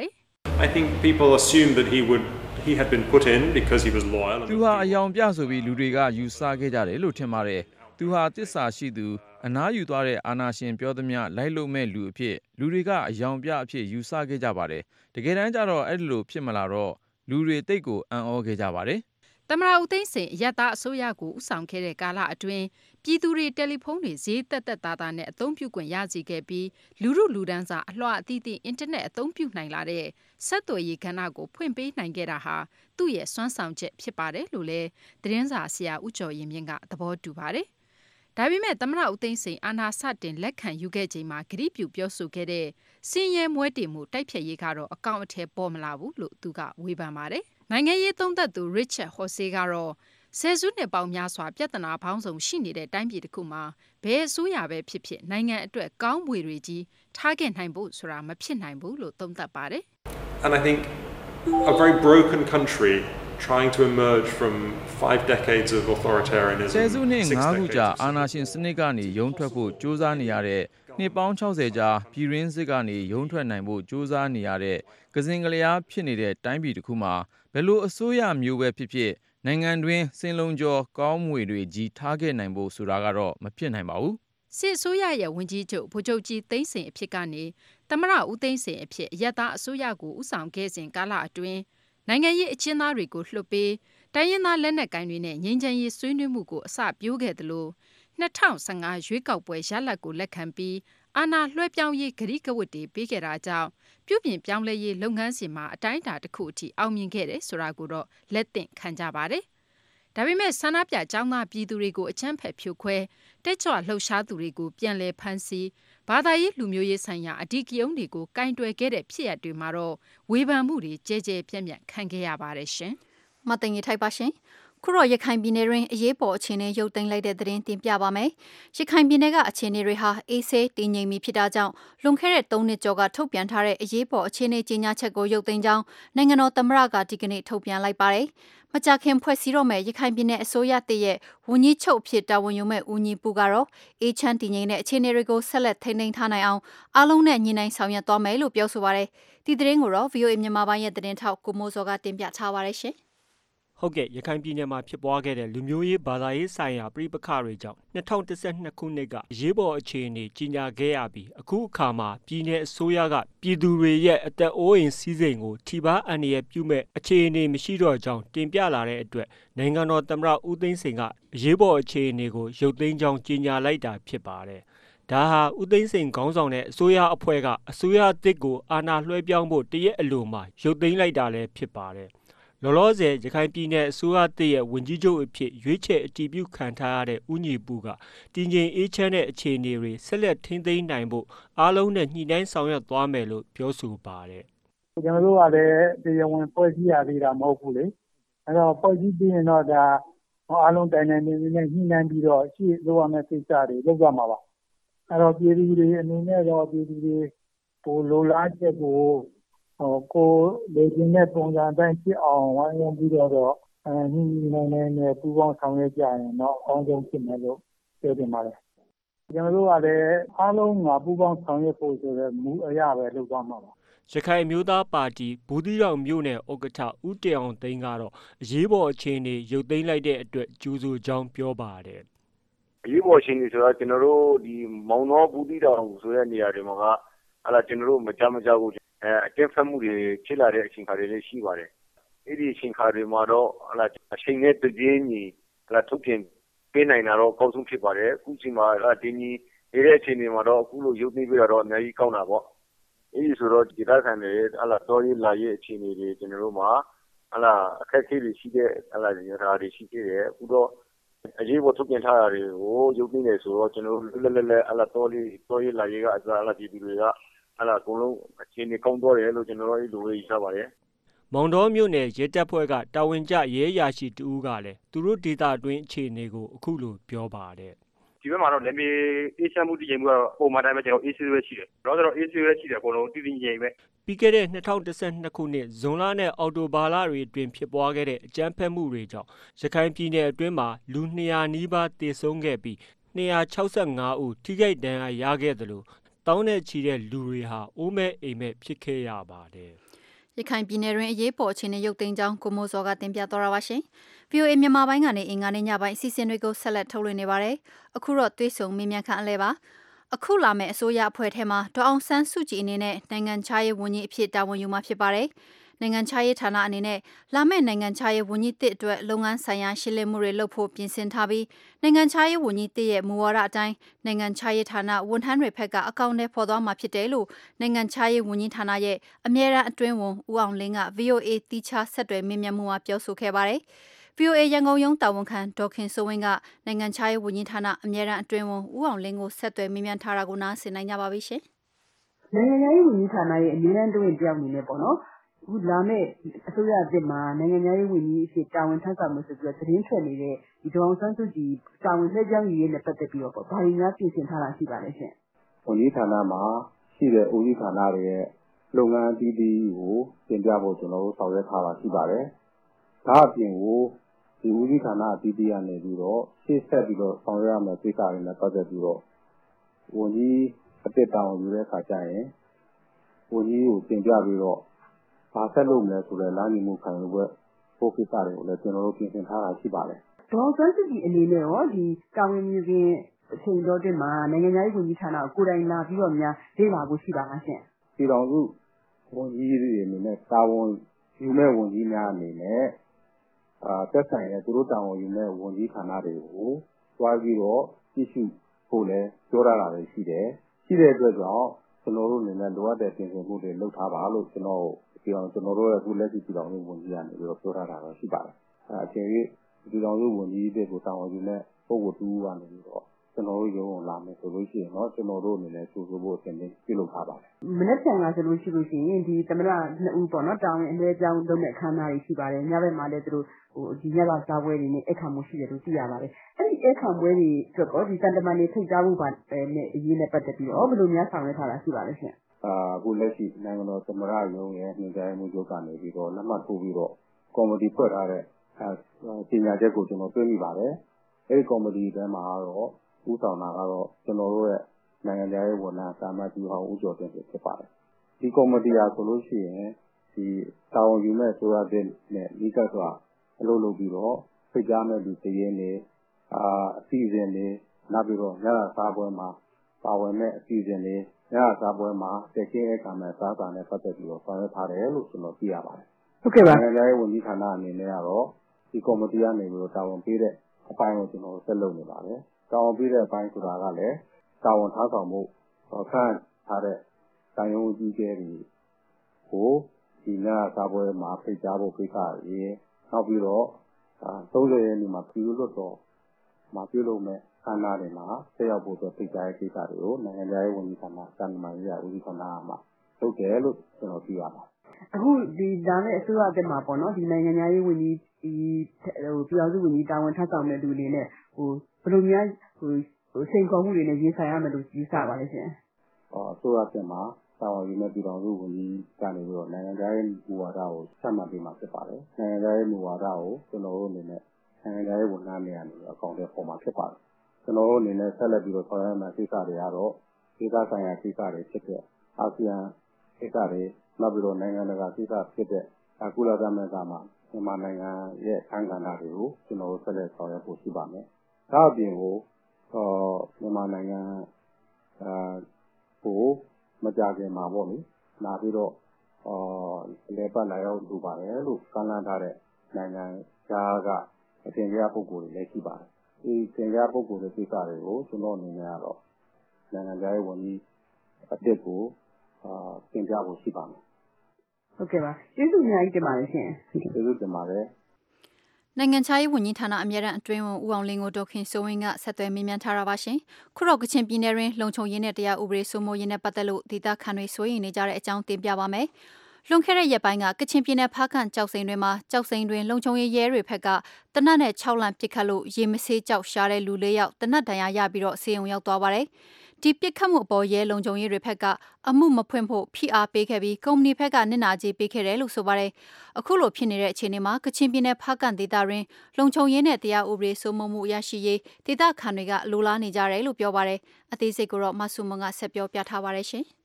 I think people assumed that he would he had been put in because he was loyal. သူဟာအယောင်ပြဆိုပြီးလူတွေကယူဆခဲ့ကြတယ်လို့ထင်ပါတယ်။သူဟာတစ္ဆာရှိသူအနားယူသွားတဲ့အာဏာရှင်ပြောသမျှလိုက်လို့မဲ့လူအဖြစ်လူတွေကအယောင်ပြအဖြစ်ယူဆခဲ့ကြပါတယ်။တကယ်တမ်းကျတော့အဲ့လိုဖြစ်မလာတော့လူတွေတိတ်ကိုအံ့ဩခဲ့ကြပါတယ်။သမ္မတဦးသိန်းစိန်အရပ်သားအစိုးရကိုဥဆောင်ခဲ့တဲ့ကာလအတွင်းပြည်သူတွေတယ်လီဖုန်းတွေဈေးသက်သက်သာသာနဲ့အသုံးပြုခွင့်ရစေခဲ့ပြီးလူမှုလူဒန်းစာအလွှာအသီးသီးအင်တာနက်အသုံးပြုနိုင်လာတဲ့ဆက်သွယ်ရေးကဏ္ဍကိုဖွင့်ပေးနိုင်ခဲ့တာဟာသူ့ရဲ့စွမ်းဆောင်ချက်ဖြစ်ပါတယ်လို့လည်းသတင်းစာဆရာဦးကျော်ရင်မြင့်ကသဘောတူပါတယ်။ဒါပေမဲ့သမ္မတဦးသိန်းစိန်အာဏာစတင်လက်ခံယူခဲ့ချိန်မှာဂရုပြုပြောဆိုခဲ့တဲ့စင်ရဲမွဲတေမှုတိုက်ဖြတ်ရေးကတော့အကောင့်အထည်ပေါ်မလာဘူးလို့သူကဝေဖန်ပါတယ်။နိုင်ငံရေးသုံးသပ်သူ Richard Horsey ကတော့ဆယ်စုနှစ်ပေါင်းများစွာပြဿနာပေါင်းစုံရှိနေတဲ့တိုင်းပြည်တစ်ခုမှာဘယ်အစိုးရပဲဖြစ်ဖြစ်နိုင်ငံအတွက်ကောင်းမွေတွေကြီးထားခဲ့နိုင်ဖို့ဆိုတာမဖြစ်နိုင်ဘူးလို့သုံးသပ်ပါတယ်။ And I think a very broken country trying to emerge from five decades of authoritarianism. ဆယ်စုနှစ်ငါးခုကြာအာဏာရှင်စနစ်ကနေရုန်းထွက်ဖို့ကြိုးစားနေရတဲ့နှစ်ပေါင်းခြောက်ဆယ်ကြာပြည်ရင်းစစ်ကနေရုန်းထွက်နိုင်ဖို့ကြိုးစားနေရတဲ့ကစင်ကလျားဖြစ်နေတဲ့တိုင်းပြည်တစ်ခုမှာဘယ်လိုအစိုးရမျိုးပဲဖြစ်ဖြစ်နိုင်ငံတွင်းစင်လုံးကျော်ကောင်းမွေတွေကြီးထားခဲ့နိုင်ဖို့ဆိုတာကတော့မဖြစ်နိုင်ပါဘူး။စစ်အစိုးရရဲ့ဝန်ကြီးချုပ်ဗိုလ်ချုပ်ကြီးသိန်းစိန်အဖြစ်ကနေသမ္မတဦးသိန်းစိန်အဖြစ်အရပ်သားအစိုးရကိုဦးဆောင်ခဲ့စဉ်ကာလအတွင်းနိုင်ငံရေးအကျဉ်းသားတွေကိုလွှတ်ပေးတိုင်းရင်းသားလက်နက်ကိုင်တွေနဲ့ငြိမ်းချမ်းရေးဆွေးနွေးမှုကိုအစပြုခဲ့တယ်လို့၂၀၁၅ရွေးကောက်ပွဲရလဒ်ကိုလက်ခံပြီးအာဏာလွှဲပြောင်းရေးဂရိကဝတ်တွေပေးခဲ့တာကြောင့်ပြုပြင်ပြောင်းလဲရေးလုပ်ငန်းစဉ်မှာအတိုင်းအတာတစ်ခုအထိအောင်မြင်ခဲ့တယ်ဆိုတာကိုတော့လက်သင့်ခံကြပါတယ်။ဒါပေမဲ့ဆန္ဒပြကျောင်းသားပြည်သူတွေကိုအကြမ်းဖက်ဖြိုခွဲတက်ကြွလှုပ်ရှားသူတွေကိုပြန်လည်ဖမ်းဆီးဘာသာရေးလူမျိုးရေးဆိုင်ရာအဓိကရုဏ်းတွေကိုကင်တွယ်ခဲ့တဲ့ဖြစ်ရပ်တွေမှာတော့ဝေဖန်မှုတွေကြဲကြဲပြန့်ပြန့်ခံခဲ့ရပါတယ်ရှင်။မသိင်ရထိုက်ပါရှင်။ခုတော့ရခိုင်ပြည်နယ်တွင်အရေးပေါ်အခြေအနေရုပ်သိမ်းလိုက်တဲ့သတင်းတင်ပြပါမယ်။ရခိုင်ပြည်နယ်ကအခြေအနေတွေဟာအေးဆေးတည်ငြိမ်ပြီးဖြစ်တာကြောင့်လွန်ခဲ့တဲ့သုံးနှစ်ကျော်ကထုတ်ပြန်ထားတဲ့အရေးပေါ်အခြေအနေကြေညာချက်ကိုရုပ်သိမ်းကြောင်းနိုင်ငံတော်သမ္မတကဒီကနေ့ထုတ်ပြန်လိုက်ပါတယ်။မကြာခင်ဖွဲ့စည်းတော့မဲ့ရခိုင်ပြည်နယ်အစိုးရတည်ရဲ့ဝန်ကြီးချုပ်ဖြစ်တာဝန်ယူမဲ့ဦးညီပူကတော့အေးချမ်းတည်ငြိမ်တဲ့အခြေအနေတွေကိုဆက်လက်ထိန်းသိမ်းထားနိုင်အောင်အားလုံးနဲ့ညီနိုင်ဆောင်ရွက်သွားမယ်လို့ပြောဆိုပါတယ်။ဒီသတင်းကိုတော့ ဗွီအိုအေ မြန်မာပိုင်းရဲ့သတင်းထောက်ကိုမိုးစောကတင်ပြထားပါတယ်ရှင်။ဟုတ်ကဲ့ရခိုင်ပြည်နယ်မှာဖြစ်ပွားခဲ့တဲ့လူမျိုးရေးဘာသာရေးဆိုင်ရာပြည်ပခါတွေကြောင့်၂၀၁၂ခုနှစ်ကအရေးပေါ်အခြေအနေကြီးညာခဲ့ရပြီးအခုအခါမှာပြည်내အစိုးရကပြည်သူတွေရဲ့အသက်အိုးအိမ်စီးစိမ်ကိုထိပါအန္တရာယ်ပြုမဲ့အခြေအနေမရှိတော့ကြောင်းတင်ပြလာတဲ့အတွက်နိုင်ငံတော်သမ္မတဦးသိန်းစိန်ကအရေးပေါ်အခြေအနေကိုရုပ်သိမ်းကြောင်းကြီးညာလိုက်တာဖြစ်ပါတယ်။ဒါဟာဦးသိန်းစိန်ခေါင်းဆောင်တဲ့အစိုးရအဖွဲ့ကအစိုးရအသစ်ကိုအာဏာလွှဲပြောင်းဖို့တရက်အလိုမှာရုပ်သိမ်းလိုက်တာလည်းဖြစ်ပါတယ်။လောလောဆယ်ရခိုင်ပြည်နယ်အစိုးရတည်ရဲ့ဝန်ကြီးချုပ်အဖြစ်ရွေးချယ်အတည်ပြုခံထားရတဲ့ဦးညီပူကတည်ငြိမ်အေးချမ်းတဲ့အခြေအနေတွေဆက်လက်ထိန်းသိမ်းနိုင်ဖို့အားလုံးနဲ့ညှိနှိုင်းဆောင်ရွက်သွားမယ်လို့ပြောဆိုပါတယ်။ကျွန်တော်တို့ကလည်းတရားဝင်ဖွဲ့စည်းရသေးတာမဟုတ်ဘူးလေ။အဲတော့ဖွဲ့စည်းပြီးရင်တော့ဒါအားလုံးတိုင်တိုင်နေနေညှိနှိုင်းပြီးတော့ရှေ့လုပ်ရမယ့်ကိစ္စတွေလုပ်ရမှာပါ။အဲတော့ပြည်သူတွေအနေနဲ့တော့ပြည်သူတွေပိုလိုလားချက်ကိုဟိုကိုလေ့ကျင့်တဲ့ပုံစံတိုင်းဖြစ်အောင်ဝိုင်းဝန်းပြီးတော့အဲညှိနှိုင်းနေပူးပေါင်းဆောင်ရွက်ကြရင်တော့အကောင်းဆုံးဖြစ်မယ်လို့ပြောတင်ပါတယ်။ကျွန်တော်တို့ကလည်းအားလုံးကပူးပေါင်းဆောင်ရွက်ဖို့ဆိုတဲ့မူအရာပဲလုပ်သွားမှာပါ။ရခိုင်မျိုးသားပါတီဘူးသီးတောင်မြို့နယ်ဥက္ကဋ္ဌဦးတင်အောင်သိန်းကတော့အရေးပေါ်အခြေအနေရုပ်သိမ်းလိုက်တဲ့အတွက်ကြိုးဆိုကြောင်းပြောပါတယ်။အရေးပေါ်အခြေအနေဆိုတော့ကျွန်တော်တို့ဒီမောင်တော်ဘူးသီးတောင်ဆိုတဲ့နေရာတွေမှာကအဲ့ဒါကျွန်တော်တို့မကြမကြောက်ဘူးအဲအကျဉ်းဖက်မှုတွေဖြစ်လာတဲ့အချိန်ခါတွေလည်းရှိပါတယ်။အဲ့ဒီအချိန်ခါတွေမှာတော့ဟလာအချိန်နဲ့တပြေးညီဟလာထုတ်ပြန်ပေးနိုင်တာတော့အကောင်းဆုံးဖြစ်ပါတယ်။အခုချိန်မှာဟလာတင်းကြီးနေတဲ့အချိန်တွေမှာတော့အခုလိုရုပ်သိမ်းပြတာတော့အများကြီးကောင်းတာပေါ့။အဲ့ဒီဆိုတော့ဒီသားခံတွေဟလာတော်ရေးလာရေးအခြေအနေတွေကျွန်တော်တို့မှာဟလာအခက်အခဲတွေရှိတဲ့ဟလာနေရာတွေရှိသေးတယ်။အခုတော့အရေးပေါ်ထုတ်ပြန်ထားတာတွေကိုရုပ်သိမ်းနေဆိုတော့ကျွန်တော်တို့လက်လက်လက်ဟလာတော်ရေးတော်ရေးလာရေးကအစားဟလာပြည်သူတွေကအဲ့ဒါအကုန်လုံးအခြေအနေကောင်းတော့တယ်လို့ကျွန်တော်တို့အဲ့လိုပဲယူဆပါတယ်။မောင်တော်မြို့နယ်ရဲတပ်ဖွဲ့ကတာဝန်ကျရဲရာရှိတူဦးကလည်းသူတို့ဒေသအတွင်းအခြေအနေကိုအခုလိုပြောပါတယ်။ဒီဘက်မှာတော့လည်းမေအေးချမ်းမှုတည်ငြိမ်မှုကတော့ပုံမှန်တိုင်းပဲကျွန်တော်အေးဆေးပဲရှိတယ်။တော့ဆိုတော့အေးဆေးပဲရှိတယ်အကုန်လုံးတည်တည်ငြိမ်ပဲ။ပြီးခဲ့တဲ့၂၀၁၂ခုနှစ်ဇွန်လနဲ့အောက်တိုဘာလတွေအတွင်းဖြစ်ပွားခဲ့တဲ့အကြမ်းဖက်မှုတွေကြောင့်ရခိုင်ပြည်နယ်အတွင်းမှာလူ၂ရာနီးပါးသေဆုံးခဲ့ပြီး၂၆၅ဦးထိခိုက်ဒဏ်ရာရခဲ့သလိုတောင်းနဲ့ချီတဲ့လူတွေဟာအိုးမဲ့အိမ်မဲ့ဖြစ်ခဲ့ရပါတယ်။ရခိုင်ပြည်နယ်တွင်အရေးပေါ်အခြေအနေရုပ်သိမ်းကြောင်းကိုမိုးစောကတင်ပြသွားတာပါရှင်။ ဗီအိုအေမြန်မာပိုင်းကနေအင်္ဂါနေ့ညပိုင်းအစီအစဉ်တွေကိုဆက်လက်ထုတ်လွှင့်နေပါတယ်။အခုတော့သွေးဆုံမေးမြန်းခန့်အလဲပါ။အခုလာမယ့်အစိုးရအဖွဲ့ထဲမှာဒေါအောင်ဆန်းစုကြည်အနေနဲ့နိုင်ငံခြားရေးဝန်ကြီးအဖြစ်တာဝန်ယူမှာဖြစ်ပါတယ်။နိုင်ငံခြားရေးဌာနအနေနဲ့လာမယ့်နိုင်ငံခြားရေးဝန်ကြီးတစ်အတွက်လုပ်ငန်းဆိုင်ရာရှင်းလင်းမှုတွေလုပ်ဖို့ပြင်ဆင်ထားပြီးနိုင်ငံခြားရေးဝန်ကြီးတစ်ရဲ့မူဝါဒအတိုင်းနိုင်ငံခြားရေးဌာနဝန်ထမ်းတွေဘက်ကအကောင့်ထဲပေါ်သွားမှာဖြစ်တယ်လို့နိုင်ငံခြားရေးဝန်ကြီးဌာနရဲ့အမြဲတမ်းအတွင်းဝန်ဦးအောင်လင်းက ဗီအိုအေတီချာဆက်တွယ်မေးမြန်းမှုမှာပြောဆိုခဲ့ပါတယ်။ ဗီအိုအေရန်ကုန်ရုံးတာဝန်ခံဒေါ်ခင်စိုးဝင်းကနိုင်ငံခြားရေးဝန်ကြီးဌာနအမြဲတမ်းအတွင်းဝန်ဦးအောင်လင်းကိုဆက်သွယ်မေးမြန်းထားတာကိုနားဆင်နိုင်ကြပါပြီရှင်။နိုင်ငံခြားရေးဝန်ကြီးဌာနရဲ့အမြဲတမ်းအတွင်းဝန်တယောက်အနေနဲ့ပေါ့နော်အခုလာမယ့်အစိုးရအသစ်မှာနိုင်ငံခြားရေးဝန်ကြီးအဖြစ်တာဝန်ထမ်းဆောင်မှုဆိုပြီးတော့သတင်းထွက်နေတဲ့ဒီဒေါအောင်ဆန်းစုကြည်တာဝန်လှည့်ပြောင်းရေးနဲ့ပတ်သက်ပြီးတော့ပေါ့ဘာတွေများပြင်ဆင်ထားတာရှိပါလဲရှင်။ဝန်ကြီးဌာနမှာရှိတဲ့ဦးစီးဌာနတွေရဲ့လုပ်ငန်းအသီးသီးကိုတင်ပြဖို့ကျွန်တော်တို့ဆောင်ရွက်ထားတာရှိပါတယ်။ဒါအပြင်ကိုဒီဦးစီးဌာနအသီးသီးကနေပြီးတော့ရှေ့ဆက်ပြီးတော့ဆောင်ရွက်ရမယ့်ကိစ္စတွေနဲ့ပတ်သက်ပြီးတော့ဝန်ကြီးအသစ်တာဝန်ယူတဲ့အခါကျရင်ဝန်ကြီးကိုတင်ပြပြီးတော့ဘာဆက်လုပ်မလဲဆိုတဲ့လမ်းညွှန်မှုခံယူပွဲပို့ကိစ္စတွေကိုလည်းကျွန်တော်တို့ပြင်ဆင်ထားတာရှိပါတယ်။ဒေါအောင်ဆန်းစုကြည်အနေနဲ့ရောဒီတာဝန်ယူခြင်းအချိန်တော်တွင်မှာနိုင်ငံခြားရေးဝန်ကြီးဌာနကိုကိုယ်တိုင်လာပြီးတော့များလေ့လာဖို့ရှိပါလားရှင်။ပြည်တော်စုဝန်ကြီးတွေအနေနဲ့တာဝန်ယူမဲ့ဝန်ကြီးများအနေနဲ့အာသက်ဆိုင်တဲ့သူတို့တာဝန်ယူမဲ့ဝန်ကြီးဌာနတွေကိုတွားပြီးတော့ကြည့်ရှုဖို့လည်းပြောရတာလည်းရှိတယ်။ရှိတဲ့အတွက်ကြောင့်ကျွန်တော်တို့အနေနဲ့လိုအပ်တဲ့ပြင်ဆင်မှုတွေလုပ်ထားပါလို့ကျွန်တော်ဒီအောင်ကျွန်တော်တို့ရဲ့အခုလက်ရှိပြည်တော်စုဝန်ကြီးကနေပြီးတော့ပြောထားတာတော့ရှိပါတယ်။အဲအချိန်ကြီးပြည်တော်စုဝန်ကြီးတွေကိုတာဝန်ယူမဲ့ပုဂ္ဂိုလ်တူကနေပြီးတော့ကျွန်တော်တို့ရုံးလာမယ်ဆိုလို့ရှိရင်တော့ကျွန်တော်တို့အနေနဲ့စူးစူးဖို့အစဉ်ပြုလုပ်ထားပါတယ်။မနေ့ကငါဆိုလို့ရှိလို့ရှိရင်ဒီသမရနှစ်ဦးပေါ့နော်တာဝန်အလဲကြောင်းလုပ်တဲ့အခမ်းအနားတွေရှိပါတယ်။ညဘက်မှာလည်းသူတို့ဟိုဒီညကစားပွဲတွေနဲ့အခမ်းမှုရှိတယ်လို့သိရပါတယ်။အဲ့ဒီအခမ်းပွဲတွေအတွက်တော့ဒီတန်တမန်တွေထိတ်ကြားဖို့ပါနဲ့အရေးနဲ့ပတ်သက်ပြီးတော့ဘယ်လိုများဆောင်ရွက်ထားတာရှိပါလဲရှင်။အာအခုလက်ရှိနိုင်ငံတော်သမရရုံးရဲ့ညွှန်ကြားမှုချုပ်ကနေပြီးတော့လက်မှတ်ထိုးပြီးတော့ကော်မတီဖွဲ့ထားတဲ့အဲပညာချက်ကိုကျွန်တော်တွေ့မိပါတယ်။အဲဒီကော်မတီထဲမှာတော့ဦးဆောင်တာကတော့ကျွန်တော်တို့ရဲ့နိုင်ငံခြားရေးဝန်ထမ်းစာမကြီးဟောင်းဦးကျော်တင်ဖြစ်ပါတယ်။ဒီကော်မတီအားဆိုလို့ရှိရင်ဒီတာဝန်ယူမဲ့ဆိုရတဲ့နဲ့ဤကစွာအလုပ်လုပ်ပြီးတော့ဖိတ်ကြားမဲ့ဒီတရင်နေအာအစီအစဉ်တွေနောက်ပြီးတော့ညစာစားပွဲမှာပါဝင်မဲ့အစီအစဉ်တွေညစာစားပွဲမှာတက်ချင်းအခါမှာစားတာနဲ့ပတ်သက်ပြီးတော့ဆောင်ရွက်ထားတယ်လို့ကျွန်တော်သိရပါတယ်။ဟုတ်ကဲ့ပါ။နိုင်ငံခြားရေးဝန်ကြီးဌာနအနေနဲ့ကတော့ဒီကော်မတီကနေပြီးတော့တာဝန်ပေးတဲ့အပိုင်းကိုကျွန်တော်ဆက်လုပ်နေပါတယ်။တာဝန်ပေးတဲ့အပိုင်းဆိုတာကလည်းတာဝန်ထားဆောင်မှုခန့်ထားတဲ့တိုင်ရုံးကြီးကျယ်တွေကိုဒီညစာပွဲမှာဖိတ်ကြားဖို့ကိစ္စတွေနောက်ပြီးတော့သုံးဆယ်ရက်နေ့မှာပြည်လွတ်တော်မှာပြုလုပ်မဲ့ခန္ဓာတွေမှာဆက်ရောက်ဖို့အတွက်ဖိတ်ကြားရေးကိစ္စတွေကိုနိုင်ငံခြားရေးဝန်ကြီးဌာနစံတမန်ရေးရာဦးစီးဌာနမှာလုပ်တယ်လို့ကျွန်တော်သိရပါတယ်။အခုဒီဒါနဲ့အစိုးရအသစ်မှာပေါ့နော်ဒီနိုင်ငံခြားရေးဝန်ကြီးဒီဟိုပြည်တော်စုဝန်ကြီးတာဝန်ထမ်းဆောင်တဲ့လူတွေနဲ့ဟိုဘယ်လိုများဟိုဟိုစိန်ခေါ်မှုတွေနဲ့ရင်ဆိုင်ရမယ်လို့ယူဆပါလဲရှင်။အော်အစိုးရအသစ်မှာတာဝန်ယူမဲ့ပြည်တော်စုဝန်ကြီးကနေပြီးတော့နိုင်ငံခြားရေးမူဝါဒကိုဆက်မှတ်ပေးမှာဖြစ်ပါတယ်။နိုင်ငံခြားရေးမူဝါဒကိုကျွန်တော်တို့အနေနဲ့နိုင်ငံခြားရေးဝန်ထမ်းတွေအနေနဲ့အကောင့်တွေပေါ်မှာဖြစ်ပါတယ်။ကျွန်တော်တို့အနေနဲ့ဆက်လက်ပြီးတော့ဆောင်ရွက်မယ့်ကိစ္စတွေကတော့ဒေသဆိုင်ရာကိစ္စတွေဖြစ်တဲ့အာဆီယံကိစ္စတွေနောက်ပြီးတော့နိုင်ငံတကာကိစ္စဖြစ်တဲ့ကုလသမဂ္ဂမှာမြန်မာနိုင်ငံရဲ့အခမ်းကဏ္ဍတွေကိုကျွန်တော်တို့ဆက်လက်ဆောင်ရွက်ဖို့ရှိပါမယ်။ဒါအပြင်ကိုအော်မြန်မာနိုင်ငံအာကိုမကြခင်မှာပေါ့လေလာပြီးတော့အော်လေပတ်လာရောက်လူပါတယ်လို့ကမ်းလှမ်းထားတဲ့နိုင်ငံသားကအထင်ကြီးပုဂ္ဂိုလ်တွေလည်းရှိပါတယ်။ဒီသင်ကြားပုဂ္ဂိုလ်တွေကိစ္စတွေကိုကျွန်တော်အနေနဲ့ကတော့နိုင်ငံသားရေးဝန်ကြီးအတက်ကိုအာသင်ကြားဖို့ရှိပါမယ်။ဟုတ်ကဲ့ပါကျေးဇူးအများကြီးတင်ပါတယ်ရှင်။ကျေးဇူးတင်ပါတယ်။နိုင်ငံခြားရေးဝန်ကြီးဌာနအမြဲတမ်းအတွင်းဝန်ဦးအောင်လင်းကိုဒေါခင်စိုးဝင်းကဆက်သွယ်မေးမြန်းထားတာပါရှင်။ခုတော့ကချင်ပြည်နယ်တွင်လုံခြုံရေးနဲ့တရားဥပဒေစိုးမိုးရေးနဲ့ပတ်သက်လို့ဒေသခံတွေစိုးရိမ်နေကြတဲ့အကြောင်းတင်ပြပါမယ်။လွန်ခဲ့တဲ့ရက်ပိုင်းကကချင်ပြည်နယ်ဖားကန့်ကြောက်စိန်တွင်မှာကြောက်စိန်တွင်လုံခြုံရေးရဲတွေဖက်ကတနတ်နဲ့၆လံပစ်ခတ်လို့ရေမဆေးကြောက်ရှားတဲ့လူလေးယောက်တနတ်တန်ရာရပြီးတော့ဆေးရုံရောက်သွားပါတယ်။ဒီပစ်ခတ်မှုအပေါ်ရဲလုံခြုံရေးတွေဖက်ကအမှုမဖွင့်ဖို့ဖိအားပေးခဲ့ပြီးကုမ္ပဏီဖက်ကနစ်နာကြေးပေးခဲ့တယ်လို့ဆိုပါတယ်။အခုလိုဖြစ်နေတဲ့အခြေအနေမှာကချင်ပြည်နယ်ဖားကန့်ဒေသတွင်လုံခြုံရေးနဲ့တရားဥပဒေစိုးမိုးမှုရရှိရေးဒေသခံတွေကလိုလားနေကြတယ်လို့ပြောပါတယ်။အသေးစိတ်ကိုတော့မဆုမွန်ကဆက်ပြောပြထားပါတယ်ရှင်။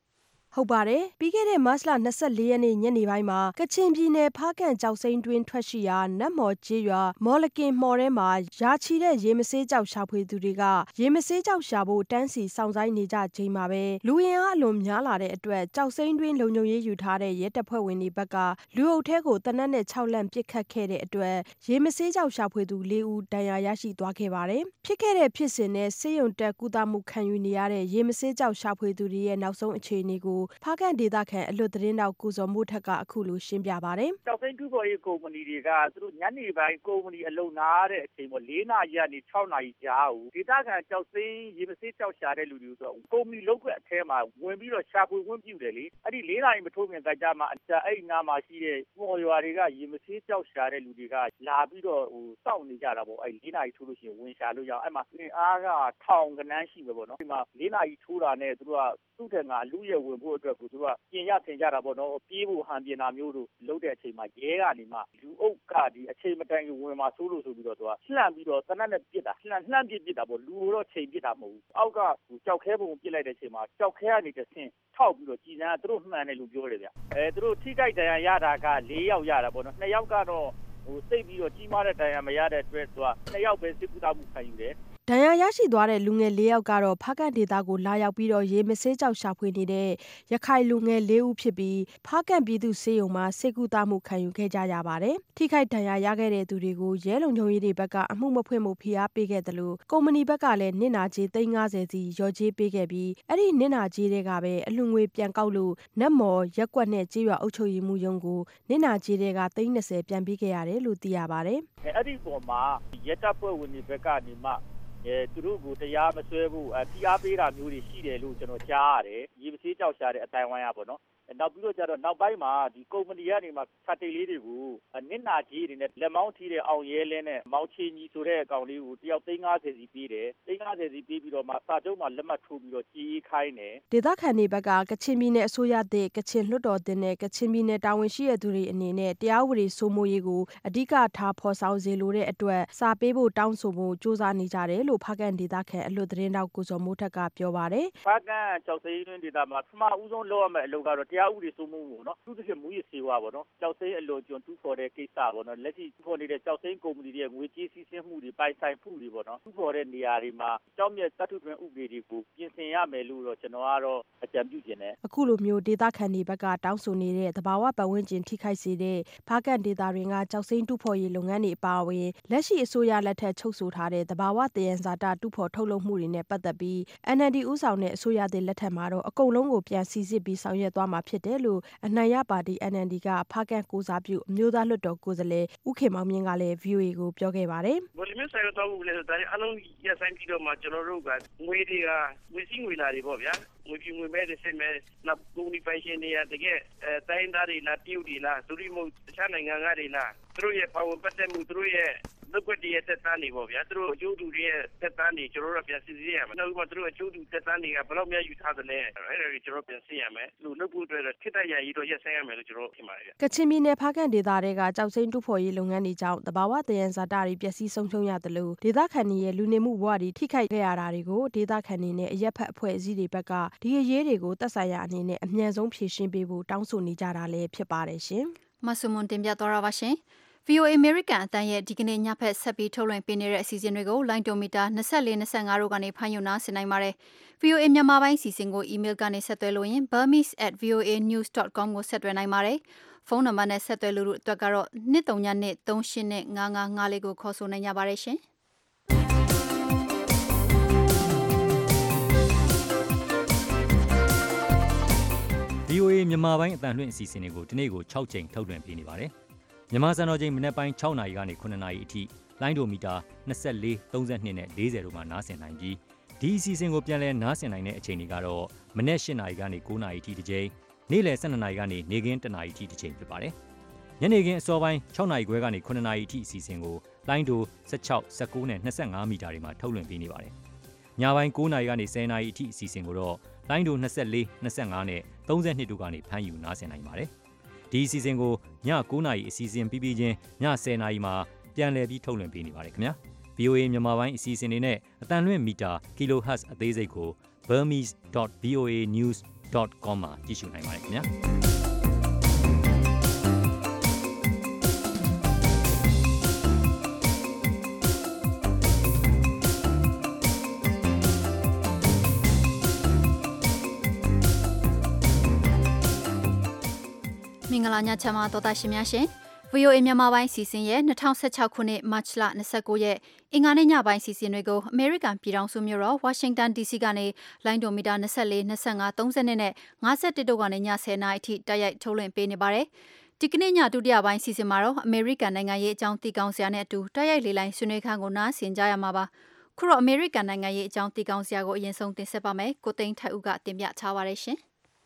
ဟုတ်ပါတယ်ပြီးခဲ့တဲ့မတ်လ၂၄ရက်နေ့ညနေပိုင်းမှာကချင်ပြည်နယ်ဖားကန့်ကျောက်စိမ်းတွင်းထွက်ရှိရာနတ်မော်ကျေးရွာမော်လကင်မှော်ထဲမှာရာချီတဲ့ရေမဆေးကျောက်ရှာဖွေသူတွေကရေမဆေးကျောက်ရှာဖို့တန်းစီစောင့်ဆိုင်နေကြချိန်မှာပဲလူရင်အားအလွန်များလာတဲ့အတွက်ကျောက်စိမ်းတွင်းလုံခြုံရေးယူထားတဲ့ရဲတပ်ဖွဲ့ဝင်တွေဘက်ကလူအုပ်ထဲကိုတနက်နဲ့ခြောက်လန့်ပစ်ခတ်ခဲ့တဲ့အတွက်ရေမဆေးကျောက်ရှာဖွေသူလေးဦးဒဏ်ရာရရှိသွားခဲ့ပါတယ်ဖြစ်ခဲ့တဲ့ဖြစ်စဉ်နဲ့ဆေးရုံတက်ကုသမှုခံယူနေရတဲ့ရေမဆေးကျောက်ရှာဖွေသူတွေရဲ့နောက်ဆုံးအခြေအနေကိုဖားကန့်ဒေသခံအလွတ်သတင်းတောက်ကိုဇော်မိုးထက်ကအခုလိုရှင်းပြပါတယ်ကျောက်စိမ်းတူပေါ်ရေးကုမ္ပဏီတွေကသူတို့ညနေပိုင်းကုမ္ပဏီအလုံနာတဲ့အချိန်ပေါ့၄နာရီကနေ၆နာရီကြားကိုဒေသခံကျောက်စိမ်းရေမဆေးကျောက်ရှာတဲ့လူတွေဆိုကုမ္ပဏီလုံးခွက်အထဲမှာဝင်ပြီးတော့ရှာဖွေခွင့်ပြုတယ်လေအဲ့ဒီ၄နာရီမထိုးခင်ကကြမှာအဲ့ဒီနားမှာရှိတဲ့ပေါ်ရွာတွေကရေမဆေးကျောက်ရှာတဲ့လူတွေကလာပြီးတော့ဟိုစောင့်နေကြတာပေါ့အဲ့၄နာရီထိုးလို့ရှိရင်ဝင်ရှာလို့ရအောင်အဲ့မှာအင်အားကထောင်ကနန်းရှိမယ်ပေါ့နော်ဒီမှာ၄နာရီထိုးတာနဲ့သူတို့ကသူ့ထက်ငါလူရဲဝင်ဖို့အတွက်ကိုသူကပြင်ရထင်ကြတာပေါ့နော်ပြေးဖို့ဟန်ပြင်တာမျိုးတို့လုပ်တဲ့အချိန်မှာရဲကနေမှလူအုပ်ကဒီအချိန်မတိုင်ဝင်မှာဆိုးလို့ဆိုပြီးတော့သူကလှမ်းပြီးတော့တနက်နဲ့ပစ်တာလှမ်းလှမ်းပစ်ပစ်တာပေါ့လူတော့ချိန်ပစ်တာမဟုတ်ဘူးအောက်ကကြောက်ခဲပုံပစ်လိုက်တဲ့အချိန်မှာကြောက်ခဲကနေတဆင့်ထောက်ပြီးတော့ကြည်စမ်းသူတို့မှန်တယ်လို့ပြောတယ်ဗျအဲသူတို့ထိကြိုက်တရားရတာက၄ယောက်ရတာပေါ့နော်၂ယောက်ကတော့ဟိုစိတ်ပြီးတော့ကြီးမားတဲ့တရားမရတဲ့အတွက်သူက၂ယောက်ပဲစစ်ကူတာမှုခံယူတယ်ဒဏ်ရာရရှိသွားတဲ့လူငယ်၄ယောက်ကတော့ဖားကန့်ဒေသကိုလာရောက်ပြီးတော့ရေမဆေးကျောက်ရှာဖွေနေတဲ့ရခိုင်လူငယ်၄ဦးဖြစ်ပြီးဖားကန့်ပြည်သူစေယုံမှာစေကူတာမှုခံယူခဲ့ကြရပါတယ်။ထိခိုက်ဒဏ်ရာရခဲ့တဲ့သူတွေကိုရဲလုံခြုံရေးတွေဘက်ကအမှုမဖွင့်မှုဖိအားပေးခဲ့တယ်လို့ကုမ္ပဏီဘက်ကလည်းနစ်နာကြေးသိန်း၅၀စီရော်ကြေးပေးခဲ့ပြီးအဲ့ဒီနစ်နာကြေးတွေကပဲအလှငွေပြန်ကောက်လို့နတ်မော်ရက်ကွက်နဲ့ကြေးရွာအုပ်ချုပ်ရေးမှုရုံးကိုနစ်နာကြေးတွေကသိန်း၂၀ပြန်ပေးခဲ့ရတယ်လို့သိရပါတယ်။အဲ့ဒီပေါ်မှာရဲတပ်ဖွဲ့ဝင်တွေဘက်ကနေမှအဲသူတို့ကိုတရားမစွဲဘူးအဖိအားပေးတာမျိုးတွေရှိတယ်လို့ကျွန်တော်ကြားရတယ်ရေပစေးကြောက်ရှာတဲ့အတိုင်းဝိုင်းရပါတော့နောက်ပြီးတော့ကျတော့နောက်ပိုင်းမှာဒီကုမ္ပဏီကနေမှဖတ်တိတ်လေးတွေကိုနစ်နာကြီးတွေနဲ့လက်မောင်းထီးတဲ့အောင်ရဲလင်းနဲ့မောင်ချီညီဆိုတဲ့အကောင်လေးကိုတယောက်သိန်း၅၀စီပေးတယ်သိန်း၅၀စီပေးပြီးတော့မှစာချုပ်မှာလက်မှတ်ထိုးပြီးတော့ကြီးခိုင်းတယ်ဒေသခံတွေဘက်ကကချင်ပြည်နယ်အစိုးရတဲ့ကချင်လွှတ်တော်တင်တဲ့ကချင်ပြည်နယ်တာဝန်ရှိတဲ့သူတွေအနေနဲ့တရားဥပဒေစိုးမိုးရေးကိုအဓိကထားဖော်ဆောင်စေလိုတဲ့အတွက်စာပေးဖို့တောင်းဆိုဖို့စ조사နေကြတယ်လို့ဖားကန့်ဒေသခံအလွတ်သတင်းတောက်ကိုစောမိုးထက်ကပြောပါတယ်ဖားကန့်ကျောက်စိမ်းတွင်းဒေသမှာပထမဦးဆုံးလုပ်ရမယ့်အလုပ်ကတော့တရားဥပဒေစိုးမိုးဖို့နော်သူတို့ကမူရစေဝါပေါ့နော်ကျောက်စိမ်းအလွန်ကျွန်းတူးဖော်တဲ့ကိစ္စပေါ့နော်လက်ရှိတူးဖော်နေတဲ့ကျောက်စိမ်းကုမ္ပဏီတွေရဲ့ငွေကြေးစီးဆင်းမှုတွေပိုင်ဆိုင်မှုတွေပေါ့နော်တူးဖော်တဲ့နေရာတွေမှာကျောက်မြတ်သတ္တုတွင်းဥပဒေတွေကိုပြင်ဆင်ရမယ်လို့တော့ကျွန်တော်ကတော့အကြံပြုခြင်းနဲ့အခုလိုမျိုးဒေသခံတွေဘက်ကတောင်းဆိုနေတဲ့သဘာဝပတ်ဝန်းကျင်ထိခိုက်စေတဲ့ဖားကန့်ဒေသတွေကကျောက်စိမ်းတူးဖော်ရေးလုပ်ငန်းတွေအပါအဝင်လက်ရှိအစိုးရလက်ထက်ချုပ်ဆိုထားတဲ့သဘာဝသယံဇာတတူးဖော်ထုတ်လုပ်မှုတွေနဲ့ပတ်သက်ပြီး အန် အယ်လ် ဒီ ဦးဆောင်တဲ့အစိုးရသစ်လက်ထက်မှာတော့အကုန်လုံးကိုပြန်စီစစ်ပြီးဆောင်ရွက်သွားမှာဖြစ်တယ်လို့အနိုင်ရပါတီ အန် အယ်လ် ဒီ ကဖားကန့်ကိုစားပြုအမျိုးသားလွှတ်တော်ကိုယ်စားလှယ်ဦးခင်မောင်မြင့်ကလည်း ဗွီအိုအေ ကိုပြောခဲ့ပါတယ်။ဗိုလ်ချုပ်ဆိုင်တော့ဘူးလေဒါအလုံးရဆိုင်ပြီးတော့မှကျွန်တော်တို့ကငွေတွေကငွေစည်းငွေလာတွေပေါ့ဗျာငွေပြငွေမဲ့တဲ့စစ်မဲ့နောက်ကုမ္ပဏီပိုင်ရှင်တွေကတကယ်အဲတိုင်းသားတွေလားတရုတ်တွေလားသူတို့မျိုးတခြားနိုင်ငံကတွေလားသူတို့ရဲ့ပါဝင်ပတ်သက်မှုသူတို့ရဲ့လုပ်ွက်တည်းရဲ့သက်တမ်းတွေပေါ့ဗျာသူတို့အကျိုးတူတွေရဲ့သက်တမ်းတွေကျွန်တော်တို့ပြန်စစ်ဆေးရမယ်နောက်မှသူတို့အကျိုးတူသက်တမ်းတွေကဘယ်လောက်များယူထားသလဲအဲ့ဒါတွေကျွန်တော်ပြန်စစ်ရမယ်လူလုပ်ဖို့အတွက်ခိတ္တရရည်တော့ရက်ဆိုင်ရမယ်လို့ကျွန်တော်ထင်ပါတယ်ကချင်ပြည်နယ်ဖားကန့်ဒေသတွေကကြောက်စိမ်းတူးဖော်ရေးလုပ်ငန်းတွေကြောင့်တဘာဝတယံဇာတတွေပျက်စီးဆုံးရှုံးရတယ်လို့ဒေသခံတွေရဲ့လူနေမှုဘဝတွေထိခိုက်ခဲ့ရတာတွေကိုဒေသခံတွေနဲ့အရက်ဖက်အဖွဲ့အစည်းတွေဘက်ကဒီအရေးတွေကိုသက်ဆိုင်ရာအနေနဲ့အမြန်ဆုံးဖြေရှင်းပေးဖို့တောင်းဆိုနေကြတာလည်းဖြစ်ပါတယ်ရှင်မဆုမွန်တင်ပြသွားတာပါရှင်ဗီအိုအေ American အတန်းရဲ့ဒီကနေ့ညဖက်ဆက်ပြီးထုတ်လွှင့်ပေးနေတဲ့အစီအစဉ်တွေကိုလိုင်းတိုမီတာ၂၄ ၂၅တို့ကနေဖမ်းယူနားဆင်နိုင်ပါတယ်။ဗီအိုအေမြန်မာပိုင်းအစီအစဉ်ကို email ကနေဆက်သွယ်လို့ရင် burmese at v o a news dot com ကိုဆက်သွယ်နိုင်ပါတယ်။ဖုန်းနံပါတ်နဲ့ဆက်သွယ်လို့အတွက်ကတော့၂၃ညနဲ့၃၈နဲ့၅၅၅လေးကိုခေါ်ဆိုနိုင်ကြပါတယ်ရှင်။ဗီအိုအေမြန်မာပိုင်းအတန်းလွှင့်အစီအစဉ်တွေကိုဒီနေ့ကို၆ချိန်ထုတ်လွှင့်ပေးနေပါတယ်။မြန်မာစံတော်ချိန်မနက်ပိုင်း၆နာရီကနေခုနှစ်နာရီအထိလိုင်းဒိုမီတာ၂၄ ၃၂နဲ့၄၀တို့မှာနားဆင်နိုင်ပြီးဒီအစီအစဉ်ကိုပြန်လည်နားဆင်နိုင်တဲ့အချိန်တွေကတော့မနက်၈နာရီကနေ၉နာရီအထိတစ်ချိန်နေ့လယ်၁၂နာရီကနေနေ့ခင်း၁နာရီအထိတစ်ချိန်ဖြစ်ပါတယ်။ညနေခင်းအစောပိုင်း၆နာရီခွဲကနေခုနှစ်နာရီအထိအစီအစဉ်ကိုလိုင်းဒို၁၆ ၁၉နဲ့၂၅မီတာတွေမှာထုတ်လွှင့်ပေးနေပါတယ်။ညပိုင်း၉နာရီကနေ၁၀နာရီအထိအစီအစဉ်ကိုတော့လိုင်းဒို၂၄ ၂၅နဲ့၃၂တို့ကနေဖမ်းယူနားဆင်နိုင်ပါတယ်။ဒီအစီအစဉ်ကိုည၉နာရီအစီအစဉ်ပြီးပြီးချင်းည၁၀နာရီမှာပြန်လည်ပြီးထုတ်လွှင့်ပေးနေပါတယ်ခင်ဗျာ ဗီအိုအေ မြန်မာပိုင်းအစီအစဉ်တွေနဲ့အတန်လွှင့်မီတာ kilohertz အသေးစိတ်ကို burmese dot v o a news ဒတ် com မှာကြည့်ရှုနိုင်ပါတယ်ခင်ဗျာမင်္ဂလာညချမ်းပါတော်တာရှင်များရှင် ဗွီအိုအေ မြန်မာပိုင်းစီစဉ်ရဲ့၂၀၁၆ခုနှစ်မတ်လ၂၉ရက်အင်္ဂါနေ့ညပိုင်းစီစဉ်တွေကိုအမေရိကန်ပြည်ထောင်စုမြို့တော်ဝါရှင်တန်ဒီစီကနေလိုင်းဒိုမီတာ၂၄ ၂၅ ၃၀နဲ့၅၁တို့ကနေညဆယ်နာရီအထိတိုက်ရိုက်ထုတ်လွှင့်ပေးနေပါတယ်ဒီကနေ့ညဒုတိယပိုင်းစီစဉ်မှာတော့အမေရိကန်နိုင်ငံရေးအကြောင်းသိကောင်းစရာနဲ့အတူတိုက်ရိုက်လေလိုင်းဆွေးနွေးခန်းကိုနားဆင်ကြရမှာပါခုတော့အမေရိကန်နိုင်ငံရေးအကြောင်းသိကောင်းစရာကိုအရင်ဆုံးတင်ဆက်ပါမယ်ကိုသိန်းထိုက်ဦးကတင်ပြထားပါတယ်ရှင်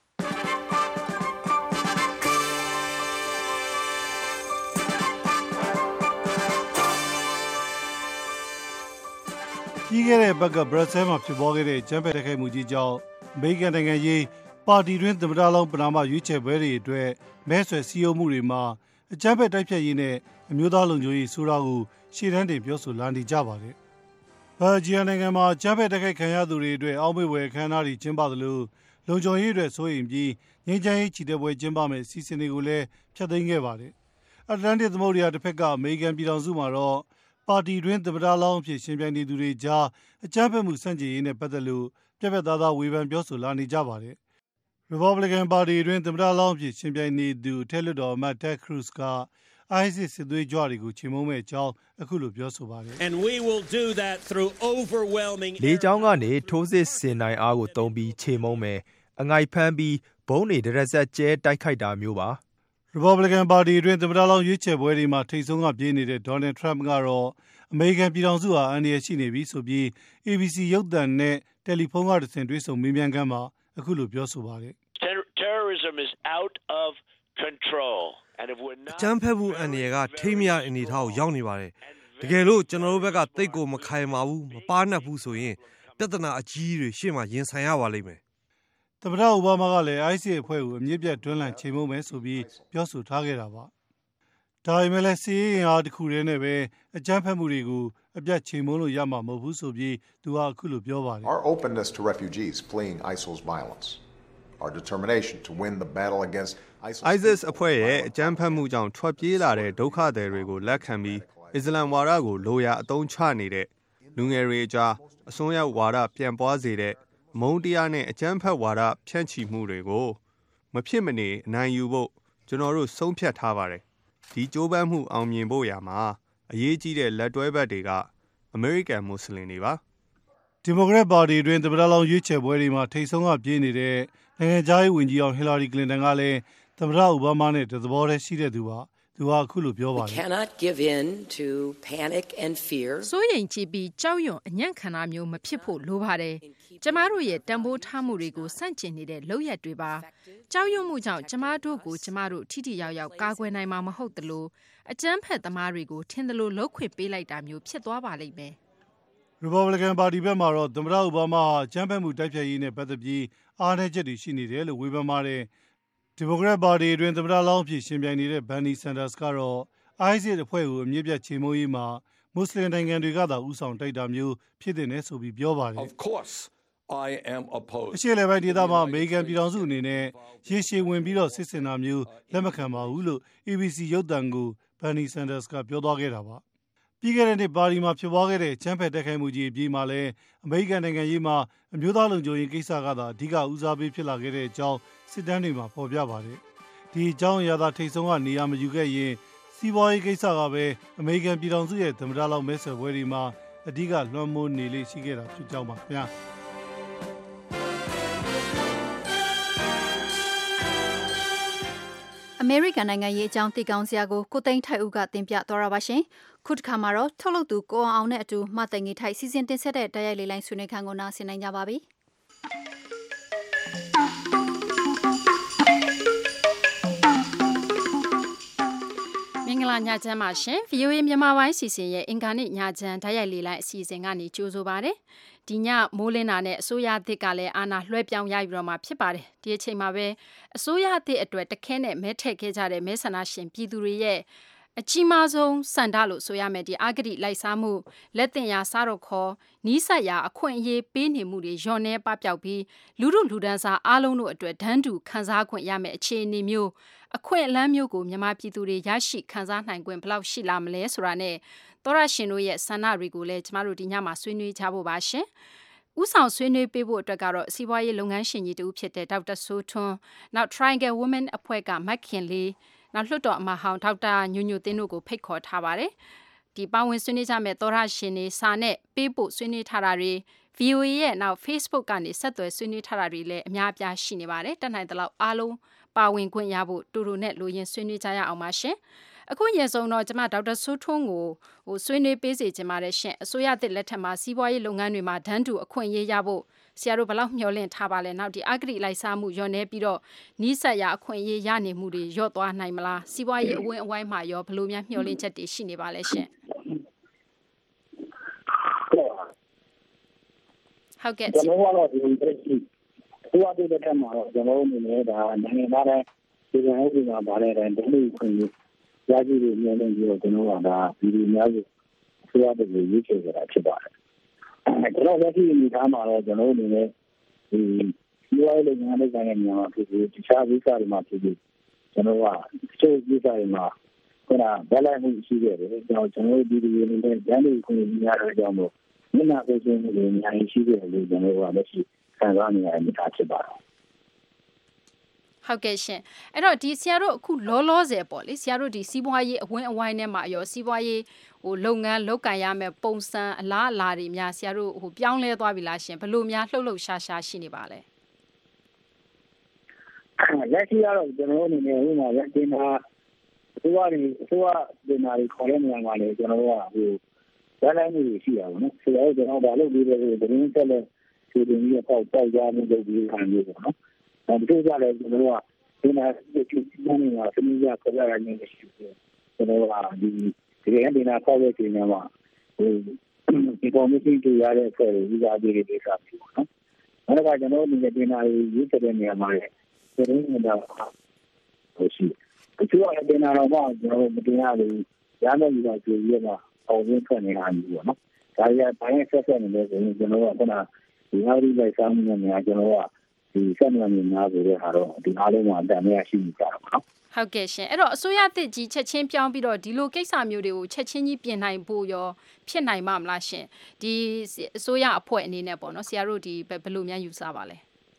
ပြီးခဲ့တဲ့ဘက်ကဘရက်ဆဲမှာဖြစ်ပေါ်ခဲ့တဲ့ဂျမ်ဖက်တိုက်ခိုက်မှုကြီးကြောင့်အမေရိကန်နိုင်ငံရေးပါတီတွင်းသမ္မတလောင်းပဏာမရွေးချယ်ပွဲတွေအတွက်မဲဆွယ်စည်းရုံးမှုတွေမှာအဂျမ်ဖက်တိုက်ဖြတ်ရေးနဲ့အမျိုးသားလုံခြုံရေးဆိုတာကိုရှေ့တန်းတင်ပြောဆိုလာနေကြပါတယ်။ဘာဂျီယန်နိုင်ငံမှာဂျမ်ဖက်တိုက်ခိုက်ခံရသူတွေအတွက်အောက်မေ့ဖွယ်အခမ်းအနားတွေကျင်းပသလိုလုံခြုံရေးအတွက်စိုးရိမ်ပြီးငြိမ်းချမ်းရေးချီတက်ပွဲကျင်းပမယ့်စီစဉ်တွေကိုလည်းဖျက်သိမ်းခဲ့ပါတယ်။အတ္တလန္တိတ်သမုဒ္ဒရာတစ်ဖက်ကအမေရိကန်ပြည်ထောင်စုမှာတော့ပါတီတွင်းသမ္မတလောင်းအဖြစ်ရှင်ပြိုင်နေသူတွေကြားအကြမ်းဖက်မှုစန့်ကျင်ရေးနဲ့ပတ်သက်လို့ပြက်ပြက်သားသားဝေဖန်ပြောဆိုလာနေကြပါတယ်။ Republican ပါတီတွင်းသမ္မတလောင်းအဖြစ်ရှင်ပြိုင်နေသူအထက်လွှတ်တော်အမတ် Ted Cruz က ISIS စစ်သွေးကြွတွေကိုချေမှုန်းမဲ့အကြောင်းအခုလိုပြောဆိုပါတယ်။ And we will do that through overwhelming လေကြောင်းကနေထိုးစစ်ဆင်နိုင်အားကိုသုံးပြီးချေမှုန်းမယ်အငိုက်ဖမ်းပြီးဘုံတွေဒရက်ဆက်ကျဲတိုက်ခိုက်တာမျိုးပါ Republican ပါတီအတွင်းသမ္မတလောင်းရွေးချယ်ပွဲတွေမှာထိပ်ဆုံးကပြေးနေတဲ့ Donald Trump ကတော့အမေရိကန်ပြည်ထောင်စုဟာအန္တရာယ်ရှိနေပြီဆိုပြီး A B C ရုပ်သံနဲ့တယ်လီဖုန်းကတဆင့်တွေ့ဆုံမေးမြန်းခန်းမှာအခုလိုပြောဆိုပါတယ် Terrorism is out of control and if we're not အကြမ်းဖက်မှုအန္တရာယ်ကထိမရအနေထားကိုရောက်နေပါတယ်တကယ်လို့ကျွန်တော်တို့ဘက်ကတိတ်ကိုမခိုင်ပါဘူးမပါနှက်ဘူးဆိုရင်ပြဿနာအကြီးတွေရှေ့မှာရင်ဆိုင်ရပါလိမ့်မယ်သမ္မတအိုဘားမားကလည်း ISIS အဖွဲ့ကိုအမြင့်ပြတ်တွန်းလှန်ချိန်မှုမယ်ဆိုပြီးပြောဆိုထားခဲ့တာပါဒါပေမဲ့လည်းစီးရင်အားတစ်ခုတည်းနဲ့ပဲအကြမ်းဖက်မှုတွေကိုအပြတ်ချိန်မှုလို့ရမှာမဟုတ်ဘူးဆိုပြီးသူကအခုလိုပြောပါတယ် Our openness to refugees fleeing ISIL's violence our determination to win the battle against ISIL ISIS အဖွဲ့ရဲ့အကြမ်းဖက်မှုကြောင့်ထွက်ပြေးလာတဲ့ဒုက္ခသည်တွေကိုလက်ခံပြီးအစ္စလမ်ဝါဒကိုလိုရာအသုံးချနေတဲ့လူငယ်တွေကြားအစွန်းရောက်ဝါဒပြန်ပွားစေတဲ့မုန်းတရားနဲ့အကြမ်းဖက်ဝါဒဖြန့်ချီမှုတွေကိုမဖြစ်မနေအနိုင်ယူဖို့ကျွန်တော်တို့ဆုံးဖြတ်ထားပါတယ်ဒီကြိုးပမ်းမှုအောင်မြင်ဖို့ရာမှာအရေးကြီးတဲ့လက်တွဲဘက်တွေကအမေရိကန်မွတ်စလင်တွေပါဒီမိုကရက်ပါတီတွင်သမ္မတလောင်းရွေးချယ်ပွဲတွေမှာထိပ်ဆုံးကပြေးနေတဲ့နိုင်ငံခြားရေးဝန်ကြီးအောင်ဟီလာရီကလင်တန်ကလည်းသမ္မတအိုဘားမားနဲ့တသဘောတည်းရှိတဲ့သူပါသူကအခုလိုပြောပါတယ် cannot give in to panic and fear စိုးရိမ်ကြည့်ပြီးကြောက်ရွံ့အညံ့ခံတာမျိုးမဖြစ်ဖို့လိုပါတယ်ကျမတို့ရဲ့တန်ဖိုးထားမှုတွေကိုစန့်ကျင်နေတဲ့လုပ်ရက်တွေပါကြောက်ရွံ့မှုကြောင့်ကျမတို့ကိုကျမတို့ထိထိရောက်ရောက်ကာကွယ်နိုင်မှာမဟုတ်သလိုအကြမ်းဖက်သမားတွေကိုထင်သလိုလှုပ်ခွင့်ပေးလိုက်တာမျိုးဖြစ်သွားပါလိမ့်မယ် Republican ပါတီဘက်မှာတော့သမ္မတအိုဘားမားဟာဂျမ်ဖက်မှုတိုက်ဖျက်ရေးနဲ့ပတ်သက်ပြီးအားနည်းချက်တွေရှိနေတယ်လို့ဝေဖန်ပါတယ်ဒီမိုကရက်ပါတီအတွင်းသမ္မတလောင်းဖြစ်ရှင်ပြိုင်နေတဲ့ Bernie Sanders ကတော့ ISIS အဖွဲ့ကိုအမြင့်ပြတ်ချေမှုန်းရေးမှာမွတ်စလင်နိုင်ငံတွေကသာဥဆောင်တိုက်တာမျိုးဖြစ်တဲ့နဲ့ဆိုပြီးပြောပါတယ် Of course I am opposed အရှေ့လေပိုင်းဒေသမှာအမေရိကန်ပြည်ထောင်စုအနေနဲ့ရေရှည်ဝင်ပြီးတော့စစ်စင်တာမျိုးလက်မခံပါဘူးလို့ A B C ရုပ်သံကို Bernie Sanders ကပြောသွားခဲ့တာပါပြီးခဲ့တဲ့နှစ်ပါရီမှာဖြစ်ပွားခဲ့တဲ့ချမ်းဖက်တိုက်ခိုက်မှုကြီးအပြီးမှာလည်းအမေရိကန်နိုင်ငံရေးမှာအမျိုးသားလုံခြုံရေးကိစ္စကသာအဓိကဦးစားပေးဖြစ်လာခဲ့တဲ့အကြောင်းစစ်တမ်းတွေမှာဖော်ပြပါတယ်ဒီအကြောင်းအရာသာထိတ်ဆုံးကနေရာမယူခဲ့ရင်စီးပွားရေးကိစ္စကပဲအမေရိကန်ပြည်ထောင်စုရဲ့သမ္မတလောင်းမဲဆွယ်ပွဲတွေမှာအဓိကလွှမ်းမိုးနေလေရှိခဲ့တာဖြစ်ကြောင်းပါခင်ဗျာအမေရိကန်နိုင်ငံရေးအကြောင်းသိကောင်းစရာကိုကိုသိန်းထိုက်ဦးကတင်ပြသွားတာပါရှင်ခုတစ်ခါမှာတော့ထုတ်လုပ်သူကိုအောင်နဲ့အတူမသိင္ကြီးထိုက်စီစဉ်တင်ဆက်တဲ့တိုက်ရိုက်လေးလိုင်းဆွေးနွေးခန်းကိုနားဆင်နိုင်ကြပါပြီမင်္ဂလာညချမ်းပါရှင် ဗွီအိုအေ မြန်မာပိုင်းစီစဉ်ရဲ့အင်္ဂါနေ့ညချမ်းတိုက်ရိုက်လေးလိုင်းအစီအစဉ်ကနေကြိုဆိုပါရစေဒီညမိုးလင်းတာနဲ့အစိုးရအသစ်ကလည်းအာဏာလွှဲပြောင်းရယူတော့မှာဖြစ်ပါတယ်ဒီအချိန်မှာပဲအစိုးရအသစ်အတွက်တခဲနဲ့မဲထည့်ခဲ့ကြတဲ့မဲဆန္ဒရှင်ပြည်သူတွေရဲ့အကြီးမားဆုံးစန္ဒလို့ဆိုရမယ်ဒီအဂတိလိုက်စားမှုလက်တင်ရာစားတော့ခေါ်နီးစပ်ရာအခွင့်အရေးပေးနေမှုတွေညှော်နှဲပပျောက်ပြီးလူမှုလူဒန်းစားအားလုံးတို့အတွက်ဒန်းတူခံစားခွင့်ရမယ်အခြေအနေမျိုးအခွင့်အလမ်းမျိုးကိုမြန်မာပြည်သူတွေရရှိခံစားနိုင်ခွင့်ဘယ်လောက်ရှိလာမလဲဆိုတာနဲ့သောရရှင်တို့ရဲ့ဆန္ဒတွေကိုလည်းကျမတို့ဒီညမှာဆွေးနွေးကြဖို့ပါရှင်။ဦးဆောင်ဆွေးနွေးပေးဖို့အတွက်ကတော့စီးပွားရေးလုပ်ငန်းရှင်ကြီးတူဖြစ်တဲ့ဒေါက်တာစိုးထွန်းနောက် Triangle Women အဖွဲ့ကမက်ခင်လေးနောက်လွှတ်တော်အမဟောင်းဒေါက်တာညိုညိုတင်းတို့ကိုဖိတ်ခေါ်ထားပါတယ်။ဒီပါဝင်ဆွေးနွေးကြမဲ့သောရရှင်တွေစာနဲ့ပေးဖို့ဆွေးနွေးထားတာတွေ ဗွီအိုအေ ရဲ့နောက် Facebook ကနေဆက်သွယ်ဆွေးနွေးထားတာတွေလည်းအများအပြားရှိနေပါတယ်။တက်နိုင်သလောက်အားလုံးပါဝင်ခွင့်ရဖို့တူတူနဲ့လိုရင်းဆွေးနွေးကြရအောင်ပါရှင်။အခုရေဆုံးတော့ကျမဒေါက်တာစိုးထွန်းကိုဟိုဆွေးနွေးပေးစီခြင်းပါတယ်ရှင်အစိုးရသစ်လက်ထက်မှာစီးပွားရေးလုပ်ငန်းတွေမှာဒန်းတူအခွင့်အရေးရဖို့ဆရာတို့ဘယ်လောက်မျှော်လင့်ထားပါလဲနောက်ဒီအဂတိလိုက်စားမှုရောနေပြီးတော့နီးစပ်ရာအခွင့်အရေးရနေမှုတွေရော့သွားနိုင်မလားစီးပွားရေးအဝင်းအဝိုင်းမှာရောဘယ်လိုများမျှော်လင့်ချက်တွေရှိနေပါလဲရှင်ဟုတ်ကဲ့ကျွန်တော်ကတော့ဒီလိုရှိဟိုအတူတက်မှာတော့ကျွန်တော်အနေနဲ့ဒါနိုင်ငံသားတိုင်းဒီကနေ့ဒီမှာဗားတဲ့တိုင်းတနည်းခွင့်ရရှိလို့မျှော်လင့်ပြီးတော့ကျွန်တော်ကဒါဒီလိုများစုဆိုရတဲ့ရေးချေကြတာဖြစ်ပါတယ်ကျွန်တော်လက်ရှိအနေထားမှာတော့ကျွန်တော်အနေနဲ့ဒီစီးပွားရေးလုပ်ငန်းလုပ်တဲ့နေရာမှာဖြစ်ပြီးတခြားကိစ္စတွေမှာဖြစ်ပြီးကျွန်တော်ကတချို့ကိစ္စတွေမှာခုနဗလာမှုရှိခဲ့တယ်ကျွန်တော်ကျွန်တော်ဒီဒီအနေနဲ့ဒန်းလေးကိုများတဲ့အကြောင်းမို့မျက်နှာကိုချင်းတွေအများကြီးရှိခဲ့တယ်လို့ကျွန်တော်ကလက်ရှိခံစားနေရတဲ့အနေအထားဖြစ်ပါတယ်ဟုတ်ကဲ့ရှင်အဲ့တော့ဒီဆရာတို့အခုလောလောဆယ်ပေါ့လေဆရာတို့ဒီစီးပွားရေးအဝင်းအဝိုင်းထဲမှာရောစီးပွားရေးဟိုလုပ်ငန်းလုပ်ကိုင်ရမယ်ပုံစံအလားအလာတွေများဆရာတို့ဟိုပြောင်းလဲသွားပြီလားရှင်ဘယ်လိုများလှုပ်လှုပ်ရှားရှားရှိနေပါလဲလက်ရှိကတော့ကျွန်တော်အနေနဲ့ဟိုမှာလက်တင်တာအစိုးရတွေအစိုးရတင်တာတွေခေါ်တဲ့နေရာမှာလေကျွန်တော်တို့ကဟိုဇာတ်လမ်းတွေရှိရပါတော့ဆရာတို့ကျွန်တော်ဒါလုပ်ပြီးတဲ့သတင်းတက်လက်ဒီလိုမျိုးပေါ့ပေါ့ရမှုလုပ်ပြီးခံနေပေါ့နော်အဲဒီလိုကြလဲကျွန်တော်တို့ကဒီမှာဒီကိစ္စနဲ့ဆင်းရဲခေါ်ရတဲ့နေရာရှိတယ်ကျွန်တော်ကဒီဒီကနေ့နာခေါ်တဲ့ချိန်မှာဟိုဒီကော်မရှင်တူရတဲ့အဖွဲ့ကိုဥစားပေးတဲ့ကိစ္စမျိုးပေါ့နော်အဲ့ဒါကကျွန်တော်ဒီနေ့ဒီနာရေးတဲ့နေရာမှာလေသတင်းနေတာဟိုရှိဒီလိုအတဲ့နာတော့ကျွန်တော်မတင်ရဘူးရမယ်ပြီးတော့ကြည့်ရမှာအောင်ရင်းထွက်နေတာမျိုးပေါ့နော်ဒါရတိုင်းဆက်ဆက်နေလို့ဆိုရင်ကျွန်တော်ကခုနဒီဟာဒီလိုက်စားမှုနဲ့များကျွန်တော်ကဒီဆက်နွယ်နေများဆိုတဲ့ဟာတော့ဒီအားလုံးမှာအတန်များရှိနေကြတာပေါ့နော်ဟုတ်ကဲ့ရှင်အဲ့တော့အစိုးရသစ်ကြီးချက်ချင်းပြောင်းပြီးတော့ဒီလိုကိစ္စမျိုးတွေကိုချက်ချင်းကြီးပြင်နိုင်ဖို့ရောဖြစ်နိုင်မှာမလားရှင်ဒီအစိုးရအဖွဲ့အနေနဲ့ပေါ့နော်ဆရာတို့ဒီဘယ်လိုများယူဆပါလဲ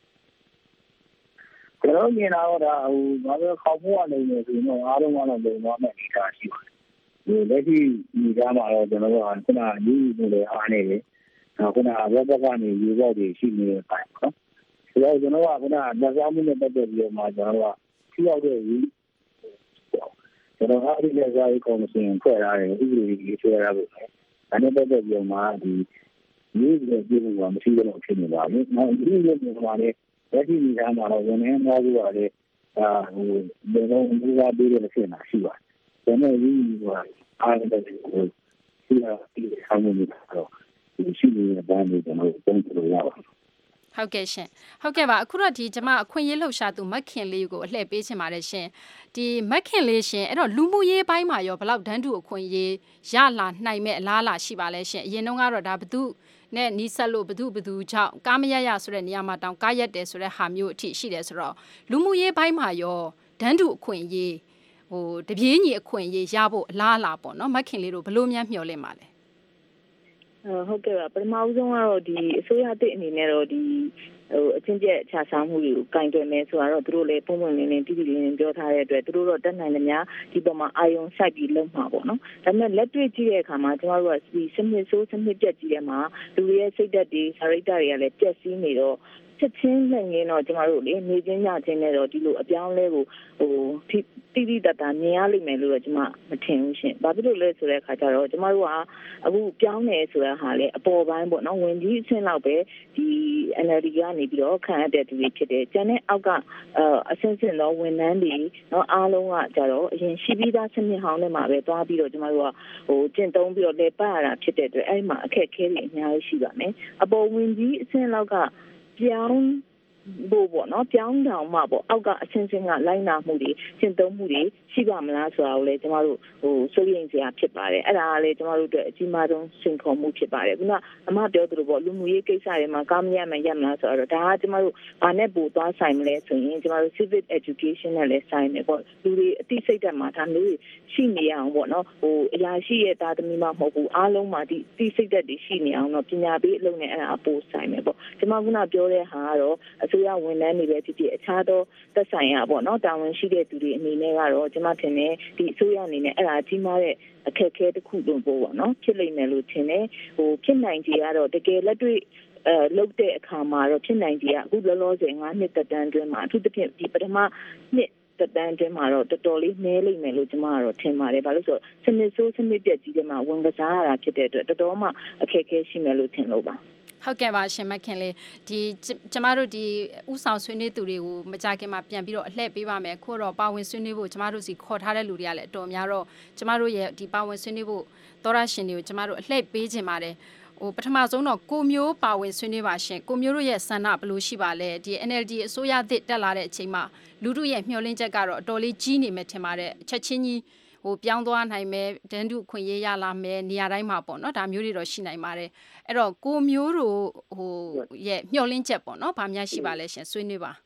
ကျွန်တော်မြင်တာတော့ဒါဟိုဘာလို့ခေါက်ဖို့အနေနဲ့ဆိုတော့အားလုံးကတော့လုံသွားမယ့်အနေအထားရှိပါတယ်ဒီလက်ရှိဒီကမှာတော့ကျွန်တော်ကခုနယူနေလေအားနေတယ်ခုနဘက်ဘက်ကနေယူပေါက်တွေရှိနေတဲ့ပိုင်းပေါ့နော်ဒါကြောင့်ကျွန်တော်ကခုနလက်စားမှုနဲ့ပတ်သက်ပြီးတော့မှကျွန်တော်ကထိရောက်တဲ့ယူကျွန်တော်အားဒီလက်စားရေးကော်မရှင်ဖွဲ့ထားတယ်ဥပဒေကြီးဆွဲထားဖို့ဒါနဲ့ပတ်သက်ပြီးတော့မှဒီယူရဲ့ပြည်မှုကမရှိတော့ဖြစ်နေပါဘူး။နောက်ဒီလိုမျိုးမှာလည်းလက်ရှိနေတာမှာတော့ဝန်ထမ်းများစုကလည်းအာဟိုဘယ်လိုမျိုးပေးရလဲဖြစ်နေတာရှိပါတယ်။ဒါနဲ့ယူကအားလုံးကိုစီးရပြီးဆောင်နေတယ်တော့ဒီရှိနေတဲ့ဘန်းတွေကျွန်တော်ပုံပြလို့ရပါတယ်ဟုတ်ကဲ့ရှင်ဟုတ်ကဲ့ပါအခုတော့ဒီကျွန်မအခွင့်အရေးလှုပ်ရှားသူမက်ခင်လေးကိုအလှည့်ပေးချင်ပါတယ်ရှင်ဒီမက်ခင်လေးရှင်အဲ့တော့လူမှုရေးပိုင်းမှာရောဘယ်လောက်ဒန်းတူအခွင့်အရေးရလာနိုင်မဲ့အလားအလာရှိပါလဲရှင်အရင်တုန်းကတော့ဒါဘသူနဲ့နီးစပ်လို့ဘသူဘသူကြောင့်ကားမရရဆိုတဲ့နေရာမှာတောင်ကားရက်တယ်ဆိုတဲ့ဟာမျိုးအထိရှိတယ်ဆိုတော့လူမှုရေးပိုင်းမှာရောဒန်းတူအခွင့်အရေးဟိုတပြေးညီအခွင့်အရေးရဖို့အလားအလာပေါ့နော်မက်ခင်လေးတို့ဘလို့များမျှော်လင့်ပါလဲဟုတ်ကဲ့ပါပထမဦးဆုံးကတော့ဒီအစိုးရအသစ်အနေနဲ့တော့ဒီဟိုအချင်းကျက်ခြားစားမှုတွေကိုကင်တွယ်မယ်ဆိုတော့သူတို့လည်းပုံမှန်လင်းလင်းတိတိလင်းလင်းပြောထားတဲ့အတွက်သူတို့တော့တက်နိုင်တယ်များဒီပေါ်မှာအာယုံစိုက်ပြီးလုံမှာပေါ့နော်ဒါပေမဲ့လက်တွေ့ကြည့်တဲ့အခါမှာကျမတို့ကဒီစနစ်ဆိုးစနစ်ပြက်ကြီးတဲ့မှာလူတွေရဲ့စိတ်ဓာတ်တွေစာရိတ္တတွေကလည်းပြက်စီးနေတော့ချက်ချင်းနဲ့ငင်းတော့ကျမတို့လေနေချင်းညချင်းနဲ့တော့ဒီလိုအပြောင်းလဲကိုဟိုတိတိတတ်တာမြင်ရလိမ့်မယ်လို့တော့ကျမမထင်ဘူးရှင်။ဘာဖြစ်လို့လဲဆိုတဲ့အခါကျတော့ကျမတို့ကအခုပြောင်းနေဆိုတဲ့ဟာလေအပေါ်ပိုင်းပေါ့နော်ဝင်ကြီးအဆင့်လောက်ပဲဒီ N L D ကနေပြီးတော့ခံရတဲ့သူတွေဖြစ်တယ်။ကျန်တဲ့အောက်ကအဆင့်ဆင့်သောဝန်ထမ်းတွေနော်အားလုံးကကြတော့အရင်ရှိပြီးသားစနစ်ဟောင်းတွေမှာပဲသွားပြီးတော့ကျမတို့ကဟိုကျင့်သုံးပြီးတော့လေပတ်ရတာဖြစ်တဲ့အတွက်အဲ့မှာအခက်အခဲတွေအများကြီးရှိပါမယ်။အပေါ်ဝင်ကြီးအဆင့်လောက်ကပြောင်းဖို့ပေါ့နော်ပြောင်းတောင်မှပေါ့အောက်ကအချင်းချင်းကလိုက်နာမှုတွေရှင်းသုံးမှုတွေရှိပါမလားဆိုတာကိုလည်းကျမတို့ဟိုစိုးရိမ်စရာဖြစ်ပါတယ်အဲ့ဒါကလည်းကျမတို့အတွက်အကြီးမားဆုံးစိန်ခေါ်မှုဖြစ်ပါတယ်ခုနအမပြောသလိုပေါ့လူမှုရေးကိစ္စတွေမှာကာမရမှရမလားဆိုတော့ဒါကကျမတို့ဘာနဲ့ပို့သွားဆိုင်မလဲဆိုရင်ကျမတို့ civic education နဲ့လည်းဆိုင်တယ်ပေါ့လူတွေအသိစိတ်ဓာတ်မှာဒါမျိုးရှိနေအောင်ပေါ့နော်ဟိုအရာရှိရဲ့သားသမီးမှမဟုတ်ဘူးအားလုံးမှာဒီအသိစိတ်ဓာတ်တွေရှိနေအောင်တော့ပညာပေးအလုပ်နဲ့အဲ့ဒါအပို့ဆိုင်မယ်ပေါ့ကျမခုနပြောတဲ့ဟာကတော့အစိုးရဝန်ထမ်းတွေပဲဖြစ်ဖြစ်အခြားသောသက်ဆိုင်ရာပေါ့နော်တာဝန်ရှိတဲ့သူတွေအနေနဲ့ကတော့ကျမထင်တယ်ဒီအစိုးရအနေနဲ့အဲ့ဒါကြီးမားတဲ့အခက်အခဲတစ်ခုလုံးပေါ့နော်ဖြစ်လိမ့်မယ်လို့ထင်တယ်ဟိုဖြစ်နိုင်ကြကတော့တကယ်လက်တွေ့အဲလုတ်တဲ့အခါမှာတော့ဖြစ်နိုင်ကြကအခုလောလောဆယ်၅နှစ်တက်တန်းအတွင်းမှာအထူးသဖြင့်ဒီပထမနှစ်တက်တန်းအတွင်းမှာတော့တော်တော်လေးနည်းလိမ့်မယ်လို့ကျမကတော့ထင်ပါတယ်ဘာလို့ဆိုတော့စနစ်ဆိုးစနစ်ပြက်ကြီးတွေမှာဝန်ကစားရတာဖြစ်တဲ့အတွက်တော်တော်မှအခက်အခဲရှိမယ်လို့ထင်လို့ပါဟုတ်ကဲ့ပါရှင်မခင်လေးဒီကျမတို့ဒီဥဆောင်ဆွေးနွေးသူတွေကိုမကြခင်မှာပြန်ပြီးတော့အလှည့်ပေးပါမယ်ခုတော့ပါဝင်ဆွေးနွေးဖို့ကျမတို့စီခေါ်ထားတဲ့လူတွေကလည်းအတော်များတော့ကျမတို့ရဲ့ဒီပါဝင်ဆွေးနွေးဖို့သောရရှင်တွေကိုကျမတို့အလှည့်ပေးခြင်းပါတယ်ဟိုပထမဆုံးတော့ကိုမျိုးပါဝင်ဆွေးနွေးပါရှင်ကိုမျိုးတို့ရဲ့ဆန္ဒဘယ်လိုရှိပါလဲဒီ N L D အစိုးရသစ်တက်လာတဲ့အချိန်မှာလူတို့ရဲ့မျှော်လင့်ချက်ကတော့အတော်လေးကြီးနေမယ်ထင်ပါတယ်ချက်ချင်းကြီးဟိုပြောင်းသွားနိုင်မယ်ဒန်းတုခွင့်ရရလာမယ်နေရာတိုင်းမှာပေါ့နော်ဒါမျိုးတွေတော့ရှိနိုင်ပါတယ်အဲ့တော့ကိုမျိုးတို့ဟိုရဲ့မျှော်လင့်ချက်ပေါ့နော်ဘာများရှိပါလဲရှင်ဆွေးနွေးပါ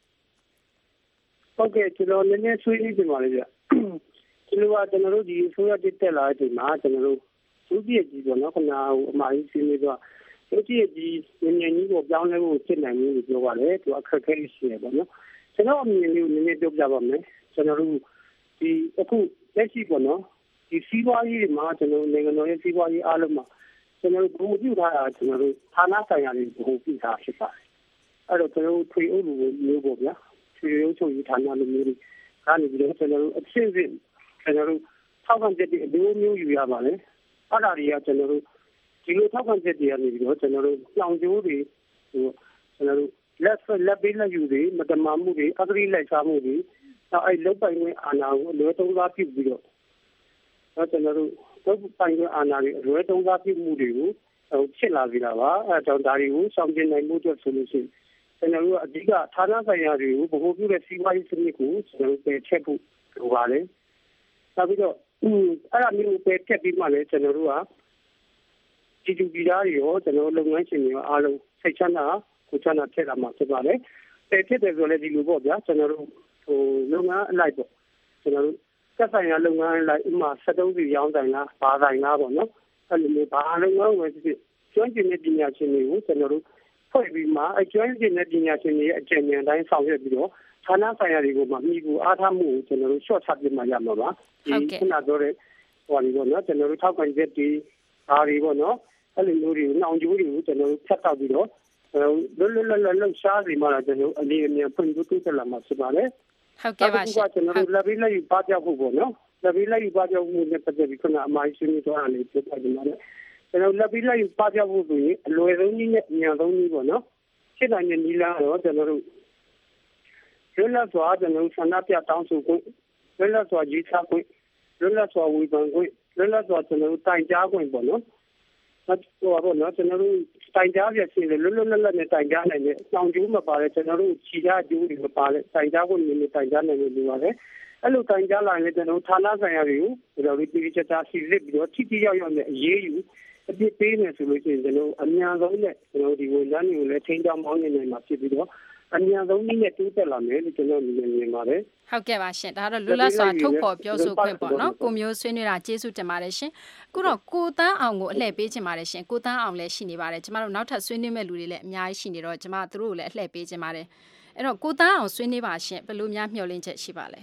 ဟုတ်ကဲ့ကျွန်တော်နည်းနည်းဆွေးနွေးပြင်ပါလေဗျကျွန်တော်ကကျွန်တော်တို့ဒီအစိုးရတက်တက်လာတဲ့အချိန်မှာကျွန်တော်တို့သူပြည့်ကြီးပေါ့နော်ခဏဟိုအမှားကြီးဆွေးနွေးတော့သူပြည့်ကြီးနည်းနည်းကြီးကိုပြောင်းလဲဖို့ဖြစ်နိုင်လို့ပြောပါတယ်သူအခက်အခဲရှိတယ်ပေါ့နော်ကျွန်တော်အမြင်လေးကိုနည်းနည်းပြောပြပါမယ်ကျွန်တော်တို့ဒီအခုလက်ရှိပေါ့နော်ဒီစီးပွားရေးတွေမှာကျွန်တော်နိုင်ငံတော်ရဲ့စီးပွားရေးအားလုံးမှာကျွန်တော်တို့ဘုံပြုထားတာကျွန်တော်တို့ဌာနဆိုင်ရာတွေဘုံပြုထားဖြစ်ပါတယ်အဲ့တော့ကျွန်တော်တို့ထွေအုပ်လူမျိုးပေါ့ဗျာထွေအုပ်ချုပ်ရေးဌာနလူမျိုးတွေကနေပြီးတော့ကျွန်တော်တို့အချင်းချင်းကျွန်တော်တို့ထောက်ခံချက်တွေအမျိုးမျိုးယူရပါတယ်အဲ့ဒါတွေကကျွန်တော်တို့ဒီလိုထောက်ခံချက်တွေကနေပြီးတော့ကျွန်တော်တို့ကြောင်ကျိုးတွေဟိုကျွန်တော်တို့လက်လက်ပေးလက်ယူတွေမတမာမှုတွေအဂတိလိုက်စားမှုတွေနောက်အဲ့လောက်ပိုင်ဝင်အာဏာကိုအလွဲသုံးစားပြုပြီးတော့တော့ကျွန်တော်တို့လောက်ပိုင်ဝင်အာဏာတွေအလွဲသုံးစားပြုမှုတွေကိုဟိုဖြစ်လာကြတာပါအဲကြောင့်ဒါတွေကိုဆောင်ကျဉ်နိုင်မှုအတွက်ဆိုလို့ရှိရင်ကျွန်တော်တို့အဓိကဌာနဆိုင်ရာတွေကိုဗဟိုပြုတဲ့စီးပွားရေးစနစ်ကိုကျွန်တော်တို့ပယ်ချက်ဖို့လိုပါတယ်နောက်ပြီးတော့အဲ့ဒါမျိုးပယ်ချက်ပြီးမှလည်းကျွန်တော်တို့ကဒီလူပြည်သားတွေရောကျွန်တော်လုပ်ငန်းရှင်တွေရောအားလုံးစိတ်ချမ်းသာကိုချမ်းသာဖြစ်လာမှာဖြစ်ပါတယ်ပယ်ဖြစ်တယ်ဆိုလည်းဒီလိုပေါ့ဗျာကျွန်တော်တို့ဟိုလုပ်ငန်းအလိုက်ပေါ့ကျွန်တော်တို့သက်ဆိုင်ရာလုပ်ငန်းအလိုက်ဥမာစက်သုံးစီရောင်းဆိုင်လားဘာဆိုင်လားပေါ့နော်အဲ့လိုမျိုးဘာလုပ်ငန်းဝင်ဖြစ်ကျွမ်းကျင်တဲ့ပညာရှင်တွေကိုကျွန်တော်တို့ဖွဲ့ပြီးမှအကျွမ်းကျင်တဲ့ပညာရှင်တွေရဲ့အကြံဉာဏ်တိုင်းဆောင်ရွက်ပြီးတော့ဌာနဆိုင်ရာတွေကိုမှမိကိုအားထားမှုကိုကျွန်တော်တို့ short ချပြမှရမှာပါဒီခုနပြောတဲ့ဟိုဒီပေါ့နော်ကျွန်တော်တို့ထောက်ခံချက်တွေဒါတွေပေါ့နော်အဲ့လိုမျိုးတွေကိုနှောင်ကြိုးတွေကိုကျွန်တော်တို့ဖြတ်တောက်ပြီးတော့လွတ်လွတ်လပ်လပ်လှုပ်ရှားစီမှလာကျွန်တော်အလေးအမြတ်ဖွင့်ဖို့တိုးတက်လာမှာဖြစ်ပါတယ်ဟုတ်ကဲ့ပါရှင်ကျွန်တော်တို့လက်ပြီးလက်ယူပါပြောက်ဖို့ပေါ့နော်လက်ပြီးလက်ယူပါပြောက်မှုနဲ့ပတ်သက်ပြီးခုနအမှားရှင်းနေသွားတာလေးပြောပြချင်ပါတယ်ကျွန်တော်လက်ပြီးလက်ယူပါပြောက်ဖို့ဆိုရင်အလွယ်ဆုံးနည်းနဲ့အမြန်ဆုံးနည်းပေါ့နော်ဖြစ်နိုင်တဲ့နည်းလမ်းတော့ကျွန်တော်တို့လွတ်လပ်စွာကျွန်တော်တို့ဆန္ဒပြတောင်းဆိုခွင့်လွတ်လပ်စွာရေးသားခွင့်လွတ်လပ်စွာဝေဖန်ခွင့်လွတ်လပ်စွာကျွန်တော်တို့တိုင်ကြားခွင့်ပေါ့နော်ဟုတ်ပါဘောနော်ကျွန်တော်တို့တိုင်ကြားရစီလွတ်လွတ်လပ်လပ်နဲ့တိုင်ကြားနိုင်တဲ့တောင်ကျိုးမပါတဲ့ကျွန်တော်တို့ခြိထားကျိုးတွေမပါတဲ့တိုင်ကြားခွင့်မျိုးနဲ့တိုင်ကြားနိုင်လို့လိုပါတယ်အဲ့လိုတိုင်ကြားလာရင်ကျွန်တော်တို့ဌာနဆိုင်ရာတွေကိုကျွန်တော်တို့ပြည်ချက်တာစီစစ်ပြီးတော့ထိထိရောက်ရောက်နဲ့အရေးယူအပြစ်ပေးမယ်ဆိုလို့ရှိရင်ကျွန်တော်အများဆုံးနဲ့ကျွန်တော်ဒီဝန်ထမ်းတွေကိုလည်းထိန်းချောင်းမောင်းနေနိုင်မှာဖြစ်ပြီးတော့အများဆုံးနည်းနဲ့တိုးတက်လာမယ်လို့ကျွန်တော်မြင်မြင်ပါတယ်ဟုတ်ကဲ့ပါရှင်ဒါကတော့လူလတ်စွာထုတ်ဖော်ပြောဆိုခွင့်ပေါ့နော်ကိုမျိုးဆွေးနွေးတာကျေးဇူးတင်ပါတယ်ရှင်အခုတော့ကိုတန်းအောင်ကိုအလှည့်ပေးချင်ပါတယ်ရှင်ကိုတန်းအောင်လည်းရှိနေပါတယ်ကျမတို့နောက်ထပ်ဆွေးနွေးမဲ့လူတွေလည်းအများကြီးရှိနေတော့ကျမတို့ကိုလည်းအလှည့်ပေးချင်ပါတယ်အဲ့တော့ကိုတန်းအောင်ဆွေးနွေးပါရှင်ဘယ်လိုများမျှော်လင့်ချက်ရှိပါလဲ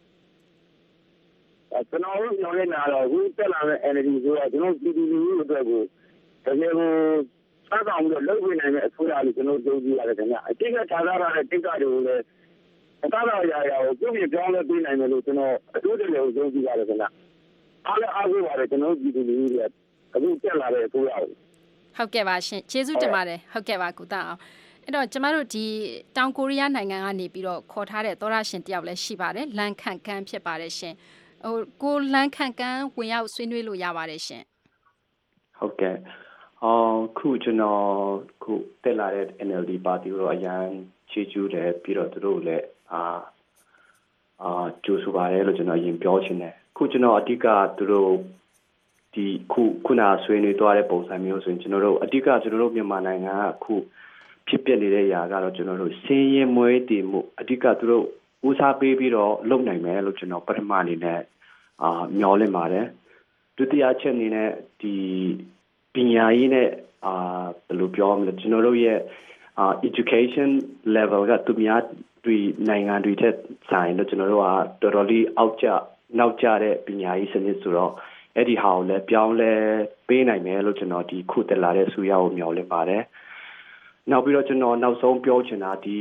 ကျွန်တော်တို့မျှော်လင့်တာတော့အခုတက်လာတဲ့ energy ဆိုတော့ကျွန်တော်ပြည်သူလူထုအတွက်ကိုတကယ်ကိုစားဆောင်ပြီးတော့လုပ်ဝင်နိုင်တဲ့အစိုးရလို့ကျွန်တော်တို့ကြည့်ရတယ်ခင်ဗျအတိတ်ကထားထားတဲ့တိတ်ကတွေကိုလည်းအသားတော်ရာရာကိုပြုပြင်ပြောင်းလဲပေးနိုင်တယ်လို့ကျွန်တော်အထူးတည်းကိုကြိုးကြည့်ရတယ်ခင်ဗျအားလည်းအားကိုးပါတယ်ကျွန်တော်ပြည်သူလူထုတွေအခုတက်လာတဲ့အစိုးရကိုဟုတ်ကဲ့ပါရှင်ကျေးဇူးတင်ပါတယ်ဟုတ်ကဲ့ပါကုသအောင်အဲ့တော့ကျမတို့ဒီတောင်ကိုရီးယားနိုင်ငံကနေပြီးတော့ခေါ်ထားတဲ့သောရရှင်တယောက်လည်းရှိပါတယ်လန်ခန့်ကန်းဖြစ်ပါတယ်ရှင်ဟိုကိုလန်ခန့်ကန်းဝင်ရောက်ဆွေးနွေးလို့ရပါတယ်ရှင်ဟုတ်ကဲ့အော်ခုကျွန်တော်ခုတက်လာတဲ့ N L D ပါတီကိုတော့အရန်ချေကျူးတယ်ပြီးတော့သူတို့လည်းအာအာကျိုးဆိုပါတယ်လို့ကျွန်တော်ရင်ပြောချင်တယ်ခုကျွန်တော်အဓိကသူတို့ဒီခုခုနဆွေးနွေးသွားတဲ့ပုံစံမျိုးဆိုရင်ကျွန်တော်တို့အဓိကကျွန်တော်တို့မြန်မာနိုင်ငံကခုဖြစ်ပျက်နေတဲ့ຢာကတော့ကျွန်တော်တို့စင်းရဲမွဲတည်မှုအဓိကသူတို့ဦးစားပေးပြီးတော့လုပ်နိုင်မယ်လို့ကျွန်တော်ပထမအနေနဲ့အာမျှော်လင့်ပါတယ်ဒုတိယချက်အနေနဲ့ဒီပညာရေးနဲ့အာဘယ်လိုပြောမလဲကျွန်တော်တို့ရဲ့အာ education level ကသူများတွေနိုင်ငံတွေထက်ဆိုင်လို့ကျွန်တော်တို့ကတော်တော်လေးအောက်ကျနောက်ကျတဲ့ပညာရေးစနစ်ဆိုတော့အဲ့ဒီဟာကိုလည်းပြောင်းလဲပေးနိုင်မယ်လို့ကျွန်တော်ဒီခုတက်လာတဲ့ဆူရကိုမျှော်လင့်ပါတယ်နောက်ပြီးတော့ကျွန်တော်နောက်ဆုံးပြောချင်တာဒီ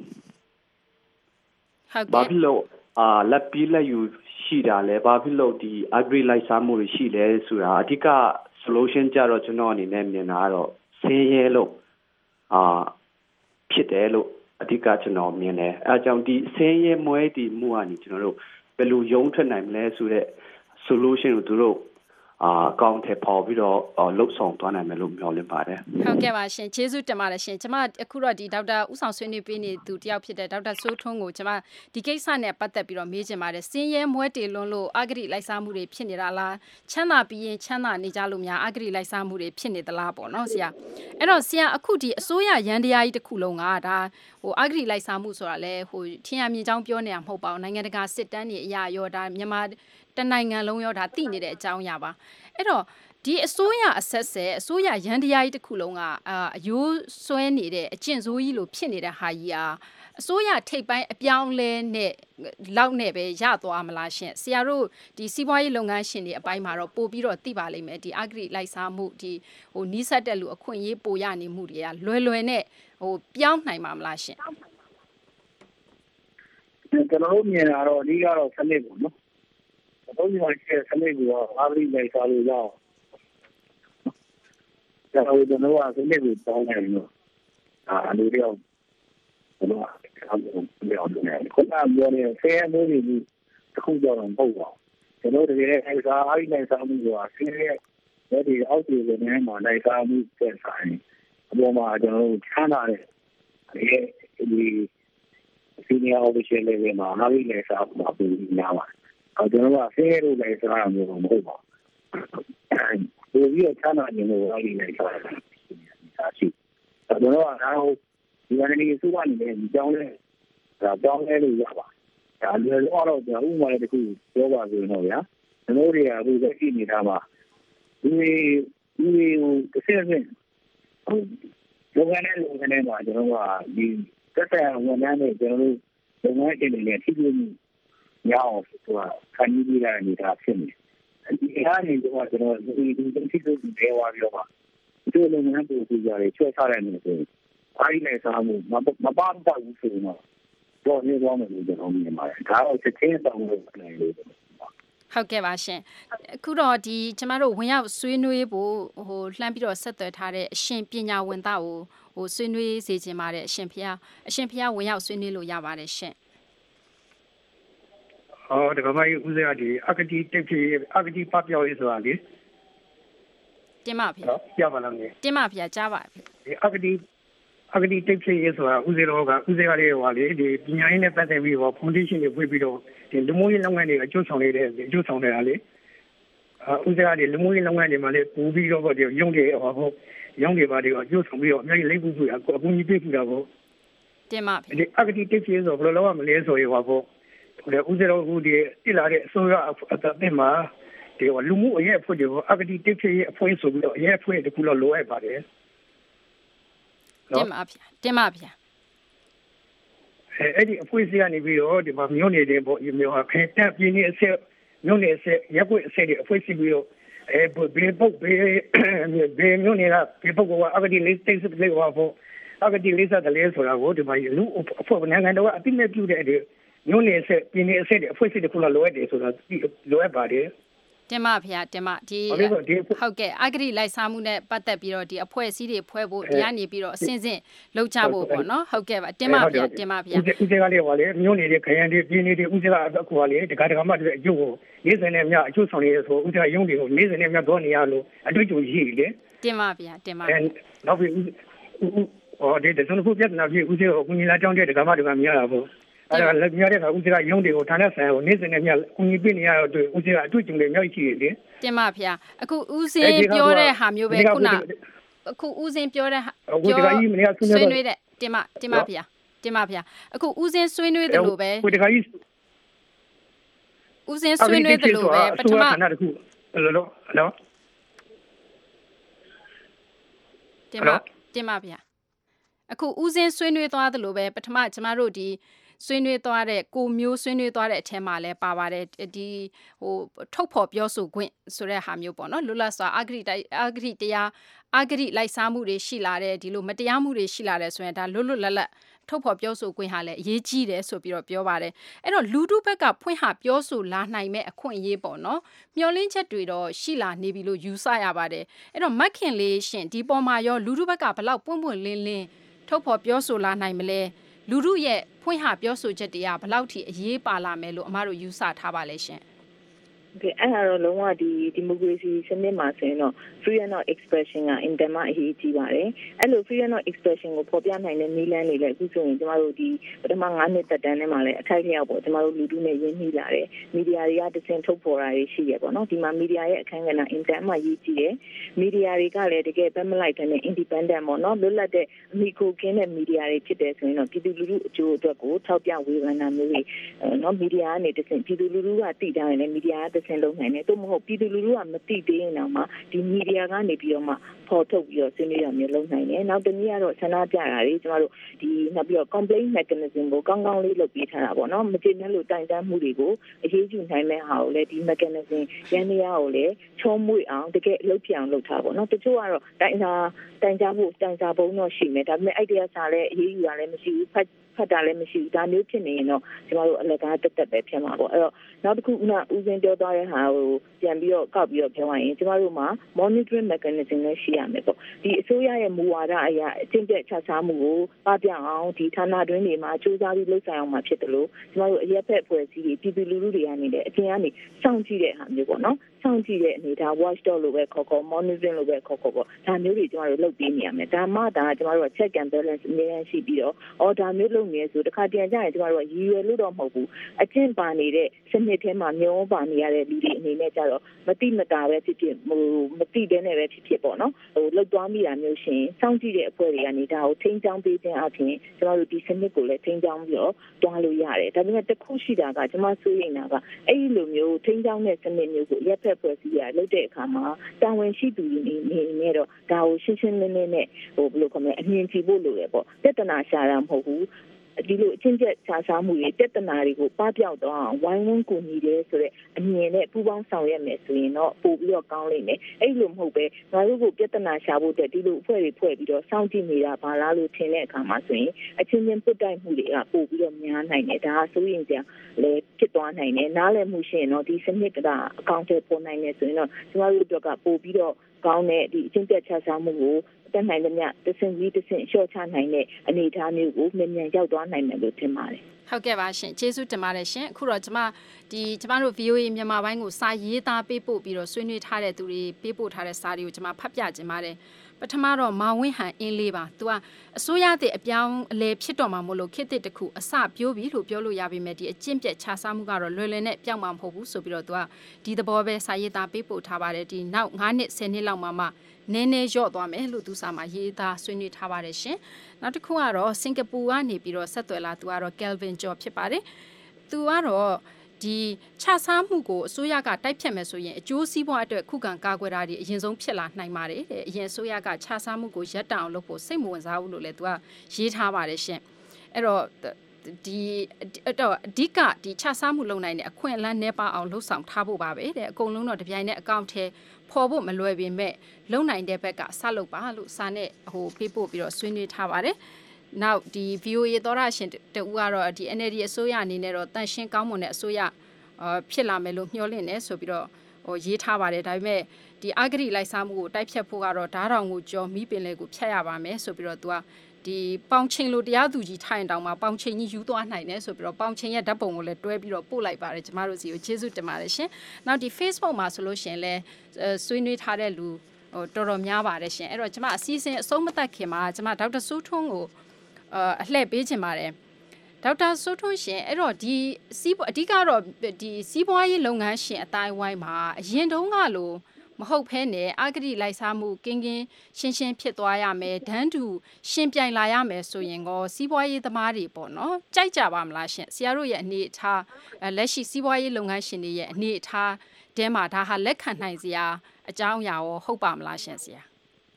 ဘာဖြစ်လို့အာလက်ပြီးလက်ယူရှိတာလဲဘာဖြစ်လို့ဒီ agri လိုက်စားမှုတွေရှိလဲဆိုတာအဓိက solution ကြတော့ကျွန်တော်အနေနဲ့မြင်တာကတော့ဆင်းရဲလို့အာဖြစ်တယ်လို့အဓိကကျွန်တော်မြင်တယ်အဲအကြောင်းဒီဆင်းရဲမွဲတည်မှုကနေကျွန်တော်တို့ဘယ်လိုရုံးထွက်နိုင်မလဲဆိုတဲ့ solution ကိုသူတို့အာအကောင့်ထဲပေါ်ပြီးတော့လှုပ်ဆောင်သွားနိုင်မယ်လို့မျှော်လင့်ပါတယ်ဟုတ်ကဲ့ပါရှင်ကျေးဇူးတင်ပါတယ်ရှင်ကျွန်မအခုတော့ဒီဒေါက်တာဦးဆောင်ဆွေးနွေးပေးနေသူတယောက်ဖြစ်တဲ့ဒေါက်တာစိုးထွန်းကိုကျွန်မဒီကိစ္စနဲ့ပတ်သက်ပြီးတော့မေးချင်ပါတယ်စင်းရဲမွဲတေလွန်းလို့အဂတိလိုက်စားမှုတွေဖြစ်နေတာလားချမ်းသာပြီးရင်ချမ်းသာနေကြလို့များအဂတိလိုက်စားမှုတွေဖြစ်နေသလားပေါ့နော်ဆရာအဲ့တော့ဆရာအခုဒီအစိုးရရန်တရားကြီးတစ်ခုလုံးကဒါဟိုအဂတိလိုက်စားမှုဆိုတာလဲဟိုထင်ရမြင်ကြောင်းပြောနေတာမဟုတ်ပါဘူးနိုင်ငံတကာစစ်တမ်းတွေအရာရောဒါမြန်မာတနိုင်ငံလုံးရောဒါသိနေတဲ့အကြောင်းအရာပါအဲ့တော့ဒီအစိုးရအဆက်ဆက်အစိုးရရန်တရားကြီးတစ်ခုလုံးကအယိုးဆွဲနေတဲ့အကျင့်ဆိုးကြီးလိုဖြစ်နေတဲ့ဟာကြီးอ่ะအစိုးရထိပ်ပိုင်းအပြောင်းလဲနဲ့လောက်နဲ့ပဲရသွားမလားရှင်ဆရာတို့ဒီစီးပွားရေးလုပ်ငန်းရှင်တွေအပိုင်းမှာတော့ပို့ပြီးတော့သိပါလိမ့်မယ်ဒီအဂရိလိုက်စားမှုဒီဟိုနီးစပ်တဲ့လူအခွင့်အရေးပိုရနေမှုတွေကလွယ်လွယ်နဲ့ဟိုပြောင်းနိုင်မှာမလားရှင်ကျွန်တော်တို့မြင်တာတော့အဓိကတော့စနစ်ပေါ့နော်တော့ဒီမှာကျစနစ်ကအဂရိလိုက်စားလို့ရအောင်ကျွန်တော်တို့တော့စနစ်ကိုတောင်းနေလို့အာလူတွေတော့ကျွန်တော်အမှုပြောနေတယ်ခုနကပြောနေဆဲမိုးတွေတခုကြောင်မဟုတ်ပါဘူးကျွန်တော်တို့ဒီလိုက်စားအဂရိလိုက်စားမှုကဆင်းရဲဒီအောက်တွေကနေမှလိုက်စားမှုဆက်ဆိုင်အပေါ်မှာကျွန်တော်တို့ချမ်းသာတဲ့ဒီစီနီယာ official level မှာအဂရိလိုက်စားမှုအပူများပါတယ်အော်ကျွန်တော်ကဆင်းရဲလို့လိုက်စားရမျိုးမဟုတ်ပါဘူးဒီပြီးချမ်းသာနေလို့အဂရိလိုက်စားတာရှိကျွန်တော်ကအားဒီကနေဒီစုကနေဒီကြောင်းလဲဒါကြောင်းလဲလို့ရပါဒါလည်းတော့ကျွန်တော်ဥပမာတစ်ခုပြောပါဆိုရင်တော့ဗျာကျွန်တော်တွေကအခုသက်ရှိနေတာမှာဒီဒီဟိုတစ်ဆက်ဆက်ဟိုလုပ်ငန်းနဲ့လုပ်ငန်းနဲ့မှာကျွန်တော်ကဒီသက်ဆိုင်ရာဝန်ထမ်းတွေကျွန်တော်တို့လုပ်ငန်းရှင်တွေနဲ့ထိတွေ့မှုရအောင်ဆိုတာခံယူပြီးရနေတာဖြစ်နေဒီအားနေတော့ကျွန်တော်ဒီဒီထိတွေ့မှုတွေဝါပြောပါဒီလိုလုပ်ငန်းပုံစံတွေချွဲထားတဲ့နေဆိုအားရနေစားမှုမမပါတော့ဘူးဆိုတော့တော့နေတော့မယ်လို့ကျွန်တော်မြင်ပါတယ်ဒါတော့ချက်ချင်းတောင်းလို့နိုင်လို့ဟုတ်ကဲ့ပါရှင်အခုတော့ဒီကျမတို့ဝင်ရောက်ဆွေးနွေးဖို့ဟိုလှမ်းပြီးတော့ဆက်သွယ်ထားတဲ့အရှင်ပညာဝန်သားကိုဟိုဆွေးနွေးစေချင်ပါတယ်အရှင်ဖျားအရှင်ဖျားဝင်ရောက်ဆွေးနွေးလို့ရပါတယ်ရှင်ဟောဒီကမကြီးဦးစရာဒီအကတိတက်ဖြစ်အကတိပပြောရေးဆိုတာလေတင်ပါဗျာကြားပါလားငယ်တင်ပါဗျာကြားပါဗျာဒီအကတိအကတိတက်ဖြစ်ရေးဆိုတာဦးစရာကဦးစရာလေးဟောလေဒီပညာရေးနဲ့ပတ်သက်ပြီးဟော foundation တွေဖွင့်ပြီးတော့ဒီလူမျိုးရေးလုပ်ငန်းတွေအကျိုးဆောင်နေတဲ့အကျိုးဆောင်နေတာလေအဦးစရာတွေလူမျိုးရေးလုပ်ငန်းတွေမှာလေပူပြီးတော့ဒီရုံးတွေဟောဟုတ်ရုံးတွေပါတွေအကျိုးဆောင်ပြီးတော့အများကြီးလိမ့်ပူပူအကူအညီပေးပူတာပေါ့တင်ပါဗျာဒီအကတိတက်ဖြစ်ဆိုဘယ်လိုလုပ်ရမလဲဆိုရင်ဟောပေါ့ဒီဦးစရာကဒီတိလာတဲ့အစိုးရအသက်မှာဒီလူမှုအရေးအဖွဲ့တွေအကတိတက်ဖြစ်ရေးအဖွဲ့ဆိုပြီးတော့အရေးအဖွဲ့တခုလောက်လိုအပ်ပါတယ်တင်ပါဗျာတင်ပါဗျာအဲအဲ့ဒီအဖွဲ့အစည်းကနေပြီးတော့ဒီမှာမြို့နေတဲ့ပေါ့ဒီမြို့ဟာဖက်တက်ပြင်းနေအဆက်မြို့နေအဆက်ရပ်ကွက်အဆက်တွေအဖွဲ့အစည်းပြီးတော့အဲဘယ်ပုတ်ဘယ်ဘယ်မြို့နေတာဘယ်ပုတ်ကအကတိလေးတိတ်စလေးဟောပေါ့အကတိလေးစားတယ်ဆိုတာကိုဒီမှာလူအဖွဲ့နိုင်ငံတော်ကအတိမဲ့ပြုတဲ့အဲ့မြို့နေအဆက်ပြင်းနေအဆက်တွေအဖွဲ့အစည်းတခုလောက်လိုအပ်တယ်ဆိုတော့လိုအပ်ပါတယ်တင်ပါဗျာတင်ပါဒီဟုတ်ကဲ့အဂရိလိုက်စားမှုနဲ့ပတ်သက်ပြီးတော့ဒီအဖွဲ့အစည်းတွေဖွဲ့ဖို့ဒီကနေပြီးတော့အစဉ်စဉ်လှုပ်ချဖို့ပေါ့နော်ဟုတ်ကဲ့ပါတင်ပါဗျာတင်ပါဗျာဦးစကလေးဟောလေမြို့နေတဲ့ခရိုင်တွေပြည်နေတွေဦးစကအခုဟောလေတခါတခါမှအကျိုးကိုနေ့စဉ်နဲ့မြအကျိုးဆောင်နေဆိုဦးစကရုံးတွေကိုနေ့စဉ်နဲ့မြတော့နေရလို့အတွေ့အကြုံရှိလေတင်ပါဗျာတင်ပါနောက်ပြီး哦，对，这种普遍那边，有些公园来讲的，干嘛就干嘛了不？啊，那那边的话，有些个用的，我谈了三，我那阵那边公园边呢，对，有些个最重的苗一起的。 တင်ပါဗျာအခုဦးစင်းပြောတဲ့ဟာမျိုးပဲခုနအခုဦးစင်းပြောတဲ့ပြောဆွေးနွေးတဲ့တင်ပါတင်ပါဗျာတင်ပါဗျာအခုဦးစင်းဆွေးနွေးတယ်လို့ပဲဦးစင်းဆွေးနွေးတယ်လို့ပဲပထမဟယ်လိုဟယ်လိုတင်ပါတင်ပါဗျာအခုဦးစင်းဆွေးနွေးသွားတယ်လို့ပဲပထမကျမတို့ဒီဆွေးနွေးသွားတဲ့ကိုမျိုးဆွေးနွေးသွားတဲ့အထက်မှာလဲပါပါတယ်ဒီဟိုထုတ်ဖော်ပြောဆိုခွင့်ဆိုတဲ့ဟာမျိုးပေါ့နော်လွတ်လပ်စွာအဂရိအဂရိတရားအဂရိလိုက်စားမှုတွေရှိလာတဲ့ဒီလိုမတရားမှုတွေရှိလာတဲ့ဆိုရင်ဒါလွတ်လွတ်လပ်လပ်ထုတ်ဖော်ပြောဆိုခွင့်ဟာလည်းအရေးကြီးတယ်ဆိုပြီးတော့ပြောပါတယ်အဲ့တော့လူထုဘက်ကဖွင့်ဟပြောဆိုလာနိုင်မဲ့အခွင့်အရေးပေါ့နော်မျှော်လင့်ချက်တွေတော့ရှိလာနေပြီလို့ယူဆရပါတယ်အဲ့တော့မက်ခင်လေးရှင်ဒီပေါ်မှာရောလူထုဘက်ကဘလောက်ပွင့်ပွင့်လင်းလင်းထုတ်ဖော်ပြောဆိုလာနိုင်မလဲလူထုရဲ့ဖွင့်ဟပြောဆိုချက်တွေကဘလောက်ထိအရေးပါလာမယ်လို့အမတို့ယူဆထားပါလဲရှင် Okay, အဲ့ဒါတော့လုံးဝဒီ democracy စနစ်မှာဆိုရင်တော့ freedom of expression ကအင်တာမအရေးကြီးပါတယ်။အဲ့လို freedom of expression ကိုဖော်ပြနိုင်တဲ့နည်းလမ်းတွေလည်းအခုဆိုရင်ကျမတို့ဒီပထမ၅နှစ်သက်တမ်းထဲမှာလည်းအထိုက်လျောက်ပေါ့ကျမတို့လူထုနဲ့ရင်းနှီးလာတယ်။မီဒီယာတွေကတစင်ထုတ်ဖော်တာတွေရှိရပေါ့နော်။ဒီမှာမီဒီယာရဲ့အခန်းကဏ္ဍအင်တာမရေးကြီးတယ်။မီဒီယာတွေကလည်းတကယ်ဘက်မလိုက်တဲ့ independent ပေါ့နော်။လွတ်လပ်တဲ့အမိကိုကင်းတဲ့မီဒီယာတွေဖြစ်တယ်ဆိုရင်တော့ပြည်သူလူထုအကျိုးအတွက်ကိုထောက်ပြဝေဖန်တာမျိုးတွေနော်မီဒီယာကနေတစင်ပြည်သူလူထုကတည်ထားရင်လည်းမီဒီယာကဆင်လုံးနိုင်တယ်တို့မဟုတ်ပြည်သူလူထုကမသိသေးရင်တော့မှဒီမီဒီယာကနေပြီးတော့မှပေါ်ထုတ်ပြီးတော့ဆွေးနွေးရမျိုးလုပ်နိုင်တယ်နောက်တစ်နည်းကတော့ဆန္ဒပြတာတွေကျမတို့ဒီနောက်ပြီးတော့ complaint mechanism ကိုကောင်းကောင်းလေးလုပ်ပေးထားတာပေါ့နော်မကျေနပ်လို့တိုင်တန်းမှုတွေကိုအရေးယူနိုင်မဲ့ဟာကိုလည်းဒီ mechanism ရန်တရားကိုလည်းချောမွေ့အောင်တကယ်လုပ်ပြအောင်လုပ်ထားပေါ့နော်တချို့ကတော့တိုင်စာတိုင်ကြဖို့တိုင်စာပုံတော့ရှိမယ်ဒါပေမဲ့အဲ့ဒီအစားလည်းအရေးယူတာလည်းမရှိဘူးဖတ်ဖတ်တာလည်းမရှိဘူးဒါမျိုးဖြစ်နေရင်တော့ကျမတို့အလကားတက်တက်ပဲဖြစ်မှာပေါ့အဲ့တော့နောက်တစ်ခုကဦးစင်းပြောသွားတဲ့ဟာကိုပြန်ပြီးတော့ကောက်ပြီးတော့ပြောရရင်ကျမတို့မှာ monitoring mechanism လည်းရှိရမယ်ပေါ့ဒီအစိုးရရဲ့မူဝါဒအရအကျင့်ပြတ်ချစားမှုကိုပပအောင်ဒီဌာနတွင်းတွေမှာစူးစမ်းပြီးလှုပ်ဆောင်အောင်မှာဖြစ်တယ်လို့ကျမတို့အရက်ဖက်အဖွဲ့အစည်းတွေပြည်သူလူထုတွေကနေလည်းအကျဉ်းကနေစောင့်ကြည့်တဲ့ဟာမျိုးပေါ့နော်စောင့်ကြည့်တဲ့အနေဒါ watchdog လို့ပဲခေါ်ခေါ် monitoring လို့ပဲခေါ်ခေါ်ပေါ့ဒါမျိုးတွေကျမတို့လုပ်ပေးနေရမယ်ဒါမှဒါကျမတို့က check and balance အများကြီးရှိပြီးတော့အော်ဒါမျိုးလုပ်နေဆိုတခါတည်းကြရင်ကျမတို့ကရည်ရွယ်လို့တော့မဟုတ်ဘူးအကျင့်ပါနေတဲ့စနစ်ထဲမှာမျောပါနေရတဲ့လူတွေအနေနဲ့ကြတော့မတိမတာပဲဖြစ်ဖြစ်ဟိုမတိတဲ့နဲ့ပဲဖြစ်ဖြစ်ပေါ့နော်ဟိုလောက်သွားမိတာမျိုးရှင်စောင့်ကြည့်တဲ့အဖွဲ့တွေကနေဒါကိုထိန်းချောင်းပေးခြင်းအပြင်ကျမတို့ဒီစနစ်ကိုလည်းထိန်းချောင်းပြီးတော့တွားလို့ရတယ်ဒါပေမဲ့တစ်ခုရှိတာကကျမစိုးရိမ်တာကအဲ့ဒီလိုမျိုးထိန်းချောင်းတဲ့စနစ်မျိုးကိုရက်ဖက်ဖွဲ့စည်းရလုပ်တဲ့အခါမှာတာဝန်ရှိသူတွေနေနေတော့ဒါကိုရှင်းရှင်းလင်းလင်းနဲ့ဟိုဘယ်လိုခေါ်မလဲအမြင်ကြည့်ဖို့လိုတယ်ပေါ့ပြဿနာရှာတာမဟုတ်ဘူးဒီလိုအချင်းချက်ခြားစားမှုတွေတက်တနာတွေကိုပပျောက်တော့ဝိုင်းဝန်းကူညီတယ်ဆိုတဲ့အမြင်နဲ့ပူးပေါင်းဆောင်ရွက်မယ်ဆိုရင်တော့ပို့ပြီးတော့ကောင်းလိမ့်မယ်အဲ့လိုမဟုတ်ပဲငါတို့ကိုပြဿနာရှာဖို့တက်ဒီလိုအဖွဲ့တွေဖွဲ့ပြီးတော့စောင့်ကြည့်နေတာဘာလားလို့ထင်တဲ့အခါမှာဆိုရင်အချင်းချင်းပုတ်တိုက်မှုတွေကပို့ပြီးတော့များနိုင်တယ်ဒါကစိုးရင်ကြလည်းဖြစ်သွားနိုင်တယ်နားလည်မှုရှိရင်တော့ဒီစနစ်ကအကောင့်တွေပေါ်နိုင်တယ်ဆိုရင်တော့ကျမတို့တို့ကပို့ပြီးတော့ကောင်းတဲ့ဒီအချင်းချက်ခြားစားမှုကိုတက်နိုင်တဲ့မြတဆင်ကြီးတဆင်ရှော့ချနိုင်တဲ့အနေအထားမျိုးကိုမြန်မြန်ရောက်သွားနိုင်မယ်လို့ထင်ပါတယ်ဟုတ်ကဲ့ပါရှင်ကျေးဇူးတင်ပါတယ်ရှင်အခုတော့ကျွန်မဒီကျွန်မတို့ ဗီအိုအေ မြန်မာပိုင်းကိုစာရေးသားပေးပို့ပြီးတော့ဆွေးနွေးထားတဲ့သူတွေပေးပို့ထားတဲ့စာတွေကိုကျွန်မဖတ်ပြခြင်းပါတယ်ပထမတော့မောင်ဝင်းဟန်အင်းလေးပါသူကအစိုးရတဲ့အပြောင်းအလဲဖြစ်တော့မှာမို့လို့ခေတ်သစ်တစ်ခုအစပြိုးပြီလို့ပြောလို့ရပါမယ်ဒီအကျင့်ပြတ်ခြားစားမှုကတော့လွယ်လွယ်နဲ့ပြောင်းမှာမဟုတ်ဘူးဆိုပြီးတော့သူကဒီသဘောပဲစာရေးသားပေးပို့ထားပါတယ်ဒီနောက်၅နှစ်ဆယ်နှစ်လောက်မှမှနည်းနည်းလျော့သွားမယ်လို့သူစာမှာရေးသားဆွေးနွေးထားပါတယ်ရှင်နောက်တစ်ခုကတော့စင်ကာပူကနေပြီးတော့ဆက်သွယ်လာသူကတော့ Kelvin Job ဖြစ်ပါတယ်သူကတော့ဒီခြားစားမှုကိုအစိုးရကတိုက်ဖြတ်မယ်ဆိုရင်အကျိုးစီးပွားအတွက်ခုခံကာကွယ်တာဒီအရင်ဆုံးဖြစ်လာနိုင်ပါတယ်တဲ့အရင်အစိုးရကခြားစားမှုကိုရပ်တန့်အောင်လုပ်ဖို့စိတ်မဝင်စားဘူးလို့လည်းသူကရေးထားပါတယ်ရှင်အဲ့တော့ဒီတော့အဓိကဒီခြားစားမှုလုပ်နိုင်တဲ့အခွင့်အလမ်းနှဲပါအောင်လှုပ်ဆောင်ထားဖို့ပါပဲတဲ့အကုန်လုံးတော့တပြိုင်နက်အကောင့်ထဲပေါ်ဖို့မလွယ်ပေမဲ့လုံနိုင်တဲ့ဘက်ကစလုပ်ပါလို့စာနဲ့ဟိုပေးပို့ပြီးတော့ဆွေးနွေးထားပါတယ်နောက်ဒီ ဗီအိုအေ သောရရှင်တူကတော့ဒီ အန် အယ် ဒီ အစိုးရအနေနဲ့တော့တန်ရှင်းကောင်းမွန်တဲ့အစိုးရအာဖြစ်လာမယ်လို့မျှော်လင့်နေဆိုပြီးတော့ဟိုရေးထားပါတယ်ဒါပေမဲ့ဒီအဂရိလိုက်စားမှုကိုတိုက်ဖြတ်ဖို့ကတော့ဓာတ်တောင်ကိုကြော်မီးပင်လေးကိုဖြတ်ရပါမယ်ဆိုပြီးတော့သူကဒီပေါင်ချိန်လိုတရားသူကြီးထိုင်တောင်မှာပေါင်ချိန်ကြီးယူသွားနိုင်တယ်ဆိုပြီးတော့ပေါင်ချိန်ရဲ့ဓာတ်ပုံကိုလည်းတွဲပြီးတော့ပို့လိုက်ပါတယ်ကျမတို့စီကိုကျေးဇူးတင်ပါတယ်ရှင်နောက်ဒီ Facebook မှာဆိုလို့ရှင်လဲဆွေးနွေးထားတဲ့လူဟဟိုတော်တော်များပါတယ်ရှင်အဲ့တော့ကျမအစီအစဉ်အဆုံးမသတ်ခင်မှာကျမဒေါက်တာစိုးထွန်းကိုအလှည့်ပေးချင်ပါတယ်ဒေါက်တာစိုးထွန်းရှင်အဲ့တော့ဒီစီးပွားအဓိကတော့ဒီစီးပွားရေးလုပ်ငန်းရှင်အတိုင်းဝိုင်းမှာအရင်တုန်းကလို့မဟုတ်ဖဲနဲ့အဂတိလိုက်စားမှုကင်းကင်းရှင်းရှင်းဖြစ်သွားရမယ်ဒန်းတူရှင်ပြိုင်လာရမယ်ဆိုရင်ကောစီးပွားရေးသမားတွေပေါ့နော်ကြိုက်ကြပါမလားရှင်ဆရာတို့ရဲ့အနေအထားလက်ရှိစီးပွားရေးလုပ်ငန်းရှင်တွေရဲ့အနေအထားတဲမှာဒါဟာလက်ခံနိုင်စရာအကြောင်းအရာရောဟုတ်ပါမလားရှင်ဆရာ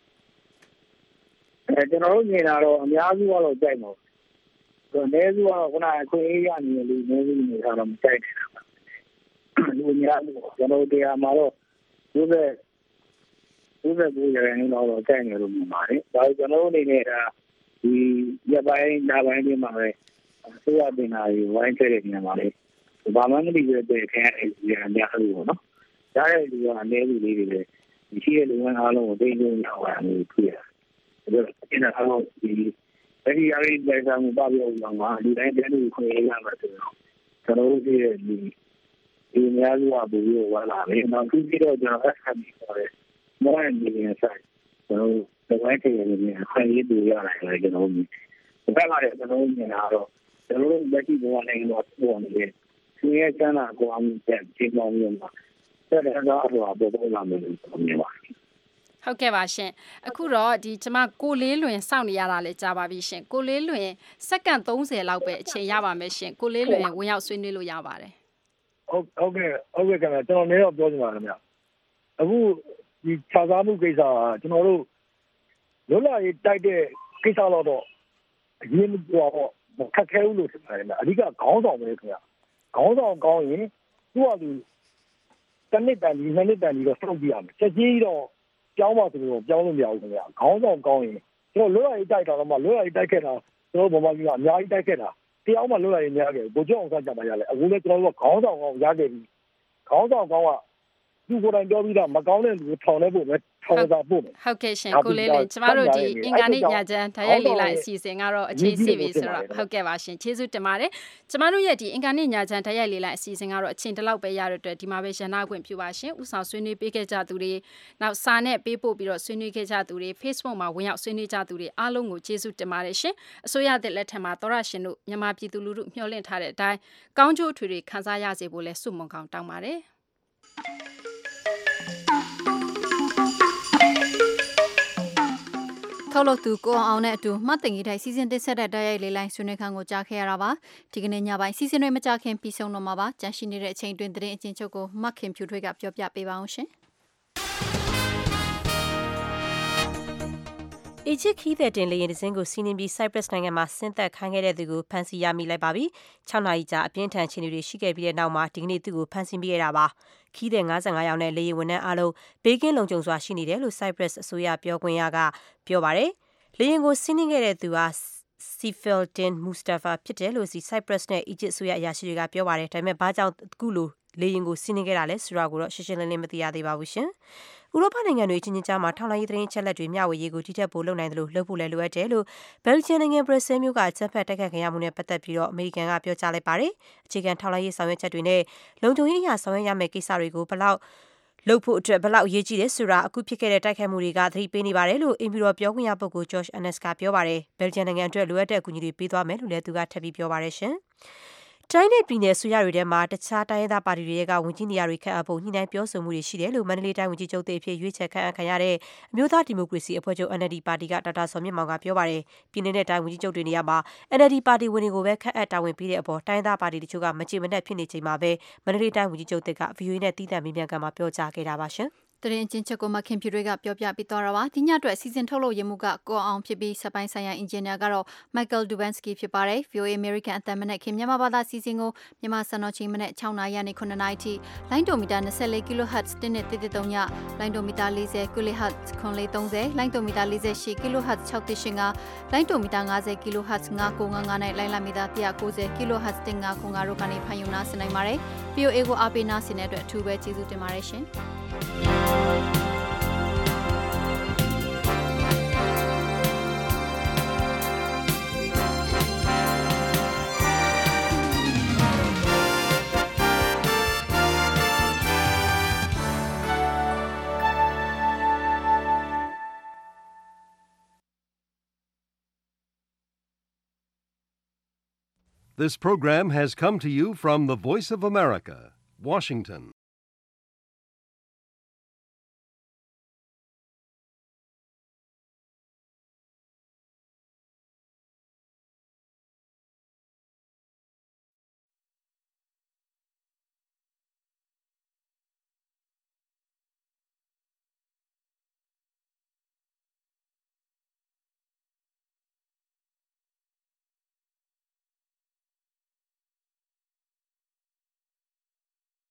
အဲကျွန်တော်တို့မြင်တာတော့အများစုကတော့ကြိုက်မှာဆိုတော့အနည်းစုကတော့ခုနကခွင့်အေးရနေလို့အနည်းစုနေတာတော့မကြိုက်နေတာပါလူအများစုကျွန်တော်တရားမှာတော့ဒီဘက်ဒီဘက်ကိုရရင်တော့ကြိုက်နေလို့မြင်ပါတယ်ဒါကျွန်တော်တို့အနေနဲ့ဒါဒီရပိုင်းဒါပိုင်းတွေမှာပဲဆိုရတင်တာတွေဝိုင်းခဲ့တဲ့နေရာမှာလေဘာမှမသိရတဲ့ခင်ဗျားတွေအများစုပေါ့နော်ဒါရဲ့လူကအနည်းစုလေးတွေပဲရှိတဲ့လူငန်းအားလုံးကိုသိသိရောက်လာနေပြီ။ဒါတော့ဒီနေ့အားလုံးဒီအဲဒီအရေးလိုက်ဆောင်မှုပါပြောင်းမှာဒီတိုင်းတန်းလူခွင့်ရမှာဆိုတော့ကျွန်တော်တို့ဒီဒီဒီများစုကဘယ်လိုဝါလာလဲ။နောက်ပြီးတော့ကျွန်တော်ဆက်ပြီးပြောတယ်။မောင်နေနေဆိုင်ကျွန်တော်တို့တိုင်းတည်းနေနေခွင့်ရတူရလာတယ်ကျွန်တော်တို့။ဒါမှလည်းကျွန်တော်တို့မြင်တာတော့ကျွန်တော်တို့လက်ရှိဘဝနဲ့တော့ပေါ်နေတယ်။ဒီရဲ့ကျမ်းစာကိုအမှုပြန်ကြည့်လို့မြင်ပါဆက်လက်တော့အတော့ပေါ်ပေါ်လာမယ်လို့မြင်ပါတယ်ဟုတ်ကဲ့ပါရှင်အခုတော့ဒီကျမကိုလေးလွင်စောင့်နေရတာလေကြာပါပြီရှင်ကိုလေးလွင်စက္ကန့်သုံးဆယ်လောက်ပဲအချိန်ရပါမယ်ရှင်ကိုလေးလွင်ဝင်ရောက်ဆွေးနွေးလို့ရပါတယ်ဟုတ်ဟုတ်ကဲ့ဟုတ်ကဲ့ခင်ဗျာကျွန်တော်လည်းတော့ပြောချင်ပါတယ်ခင်ဗျာအခုဒီခြားစားမှုကိစ္စကကျွန်တော်တို့လွတ်လပ်ရေးတိုက်တဲ့ကိစ္စတော့အရင်ကတော့ခက်ခဲဦးလို့ထင်ပါတယ်ခင်ဗျာအဓိကခေါင်းဆောင်ပဲခင်ဗျာခေါင်းဆောင်ကောင်းရင်သူ့ဟာသူတနစ်တန်ဒီနှစ်နှစ်တန်ဒီတော့စောင့်ပြရမယ်ချက်ကြီးတော့ကြောင်းပါဆိုတော့ကြောင်းလို့မရဘူးခင်ဗျာခေါင်းဆောင်ကောင်းရင်ကျွန်တော်လွတ်လပ်ရေးတိုက်တာတော့မှလွတ်လပ်ရေးတိုက်ခဲ့တာကျွန်တော်ဗမာပြည်ကအများကြီးတိုက်ခဲ့တာတရားမှလွတ်လပ်ရေးများခဲ့ဘိုးကျောင်းအောင်စားကြပါရလဲအခုလည်းကျွန်တော်တို့ကခေါင်းဆောင်ကောင်းရခဲ့ပြီခေါင်းဆောင်ကောင်းကသူကိုယ်တိုင်ပြောပြီးတော့မကောင်းတဲ့လူထောင်နေဖို့ပဲထောင်စားဖို့ဟုတ်ကဲ့ရှင်ကိုလေးလေးကျမတို့ဒီအင်္ဂါနေ့ညချမ်းဓာတ်ရိုက်လေးလိုက်အစီအစဉ်ကတော့အချိန်စီပြီဆိုတော့ဟုတ်ကဲ့ပါရှင်ကျေးဇူးတင်ပါတယ်ကျမတို့ရဲ့ဒီအင်္ဂါနေ့ညချမ်းဓာတ်ရိုက်လေးလိုက်အစီအစဉ်ကတော့အချိန်တလောက်ပဲရတဲ့အတွက်ဒီမှာပဲရန်နာခွင့်ပြုပါရှင်ဥဆောင်ဆွေးနွေးပေးခဲ့ကြသူတွေနောက်စာနဲ့ပေးပို့ပြီးတော့ဆွေးနွေးခဲ့ကြသူတွေ Facebook မှာဝင်ရောက်ဆွေးနွေးကြသူတွေအားလုံးကိုကျေးဇူးတင်ပါတယ်ရှင်အစိုးရတဲ့လက်ထက်မှာသောရရှင်တို့မြန်မာပြည်သူလူထုမျှော်လင့်ထားတဲ့အတိုင်းကောင်းကျိုးထွေတွေခံစားရစေဖို့လဲဆုမွန်ကောင်းတောင်းပါတယ်ထုတ်လို့သူကိုအောင်နဲ့အတူမှတ်တင်ကြီးတိုင်းစီစဉ်တင်ဆက်တဲ့တိုက်ရိုက်လေးလိုင်းဆွေးနွေးခန်းကိုကြားခဲ့ရတာပါဒီကနေ့ညပိုင်းစီစဉ်တွေမကြခင်ပြီးဆုံးတော့မှာပါကြန့်ရှိနေတဲ့အချိန်တွင်သတင်းအချင်းချုပ်ကိုမတ်ခင်ဖြူထွေးကပြောပြပေးပါအောင်ရှင်အီဂျစ်ခီးတဲ့တင်လေရင်တစ်စင်းကိုစီးနှင်းပြီး Cyprus နိုင်ငံမှာဆင်းသက်ခိုင်းခဲ့တဲ့သူကိုဖမ်းဆီးရမိလိုက်ပါပြီ။၆နာရီကြာအပြင်းထန်ခြေတွေရှိခဲ့ပြီးတဲ့နောက်မှာဒီကနေ့သူ့ကိုဖမ်းဆီးမိခဲ့တာပါ။ခီးတဲ့၅၅ယောက်နဲ့လေရင်ဝန်ထမ်းအားလုံးဘေးကင်းလုံခြုံစွာရှိနေတယ်လို့ Cyprus အစိုးရပြောခွင့်ရကပြောပါတယ်။လေရင်ကိုစီးနှင်းခဲ့တဲ့သူဟာSefildin Mustafa ဖြစ်တယ်လို့စီ Cyprus နဲ့ Egypt အစိုးရအရာရှိတွေကပြောပါတယ်။ဒါပေမဲ့ဘာကြောင့်အခုလိုလေရင်ကိုစီးနှင်းခဲ့တာလဲဆိုတာကိုတော့ရှင်းရှင်းလင်းလင်းမသိရသေးပါဘူးရှင်။ဥရောပနိုင်ငံတွေချင်းချင်းကြားမှာထောက်လှမ်းရေးသတင်းအချက်အလက်တွေမျှဝေရေးကိုတိကျပိုလုပ်နိုင်တယ်လို့လုပ်ဖို့လည်းလိုအပ်တယ်လို့ဘယ်လ်ဂျီယံနိုင်ငံဘရက်ဆဲလ်မြို့ကအကြမ်းဖက်တိုက်ခိုက်ခံရမှုနဲ့ပတ်သက်ပြီးတော့အမေရိကန်ကပြောကြားလိုက်ပါတယ်။အခြေခံထောက်လှမ်းရေးဆောင်ရွက်ချက်တွေနဲ့လုံခြုံရေးအရာဆောင်ရွက်ရမယ့်ကိစ္စတွေကိုဘလောက်လုပ်ဖို့အတွက်ဘလောက်အရေးကြီးတယ်ဆိုတာအခုဖြစ်ခဲ့တဲ့တိုက်ခိုက်မှုတွေကသတိပေးနေပါတယ်လို့အင်ပီရောပြောခွင့်ရပုဂ္ဂိုလ် Josh Earnest ကပြောပါတယ်။ဘယ်လ်ဂျီယံနိုင်ငံအတွက်လိုအပ်တဲ့အကူအညီတွေပေးသွားမယ်လို့လည်းသူကထပ်ပြီးပြောပါတယ်ရှင်။တိုင်းနဲ့ပြည်နယ်အစိုးရတွေထဲမှာတခြားတိုင်းရင်းသားပါတီတွေကဝန်ကြီးနေရာတွေခန့်အပ်ဖို့ညှိနှိုင်းပြောဆိုမှုတွေရှိတယ်လို့မန္တလေးတိုင်းဝန်ကြီးချုပ်အဖြစ်ရွေးချယ်ခန့်အပ်ခံရတဲ့အမျိုးသားဒီမိုကရေစီအဖွဲ့ချုပ် N L D ပါတီကဒေါက်တာစောမြင့်မောင်ကပြောပါတယ်။ပြည်နယ်နဲ့တိုင်းဝန်ကြီးချုပ်တွေနေရာမှာ N L D ပါတီဝင်တွေကိုပဲခန့်အပ်တာဝန်ပေးတဲ့အပေါ်တိုင်းသားပါတီတချို့ကမကြေမနက်ဖြစ်နေချိန်မှာပဲမန္တလေးတိုင်းဝန်ကြီးချုပ်က ဗီအိုအေ နဲ့တီးသန့်မေးမြန်းခန်းမှာပြောကြားခဲ့တာပါရှင်။သတင်းချင်းချက်ကိုမခင်ဖြူတွေကပြောပြပြီးတော့ပါဒီညအတွက်စီစဉ်ထုတ်လို့ရမှုကကိုအောင်ဖြစ်ပြီးစပိုင်းဆိုင်ရာအင်ဂျင်နီယာကတော့ Michael Dubansky ဖြစ်ပါတယ် V O A American အသံမနဲ့ခင်မြန်မာဘာသာစီစဉ်ကိုမြန်မာစံတော်ချိန်မနဲ့၆နာရီနဲ့9နာရီထိလိုင်းဒိုမီတာ24 kHz တင်းနဲ့တစ်တစ်သုံးညလိုင်းဒိုမီတာ40 kHz ခွန်လေး30လိုင်းဒိုမီတာ48 kHz 6တစ်ရှင်ကလိုင်းဒိုမီတာ50 kHz 995နဲ့လိုင်းလာမီတာ190 kHz တင်9ခွန်တို့ကနေဖန်ယူနာဆင်နိုင်ပါတယ် V O A ကိုအားပေးနာဆင်တဲ့အတွက်အထူးပဲကျေးဇူးတင်ပါတယ်ရှင် This program has come to you from the Voice of America, Washington.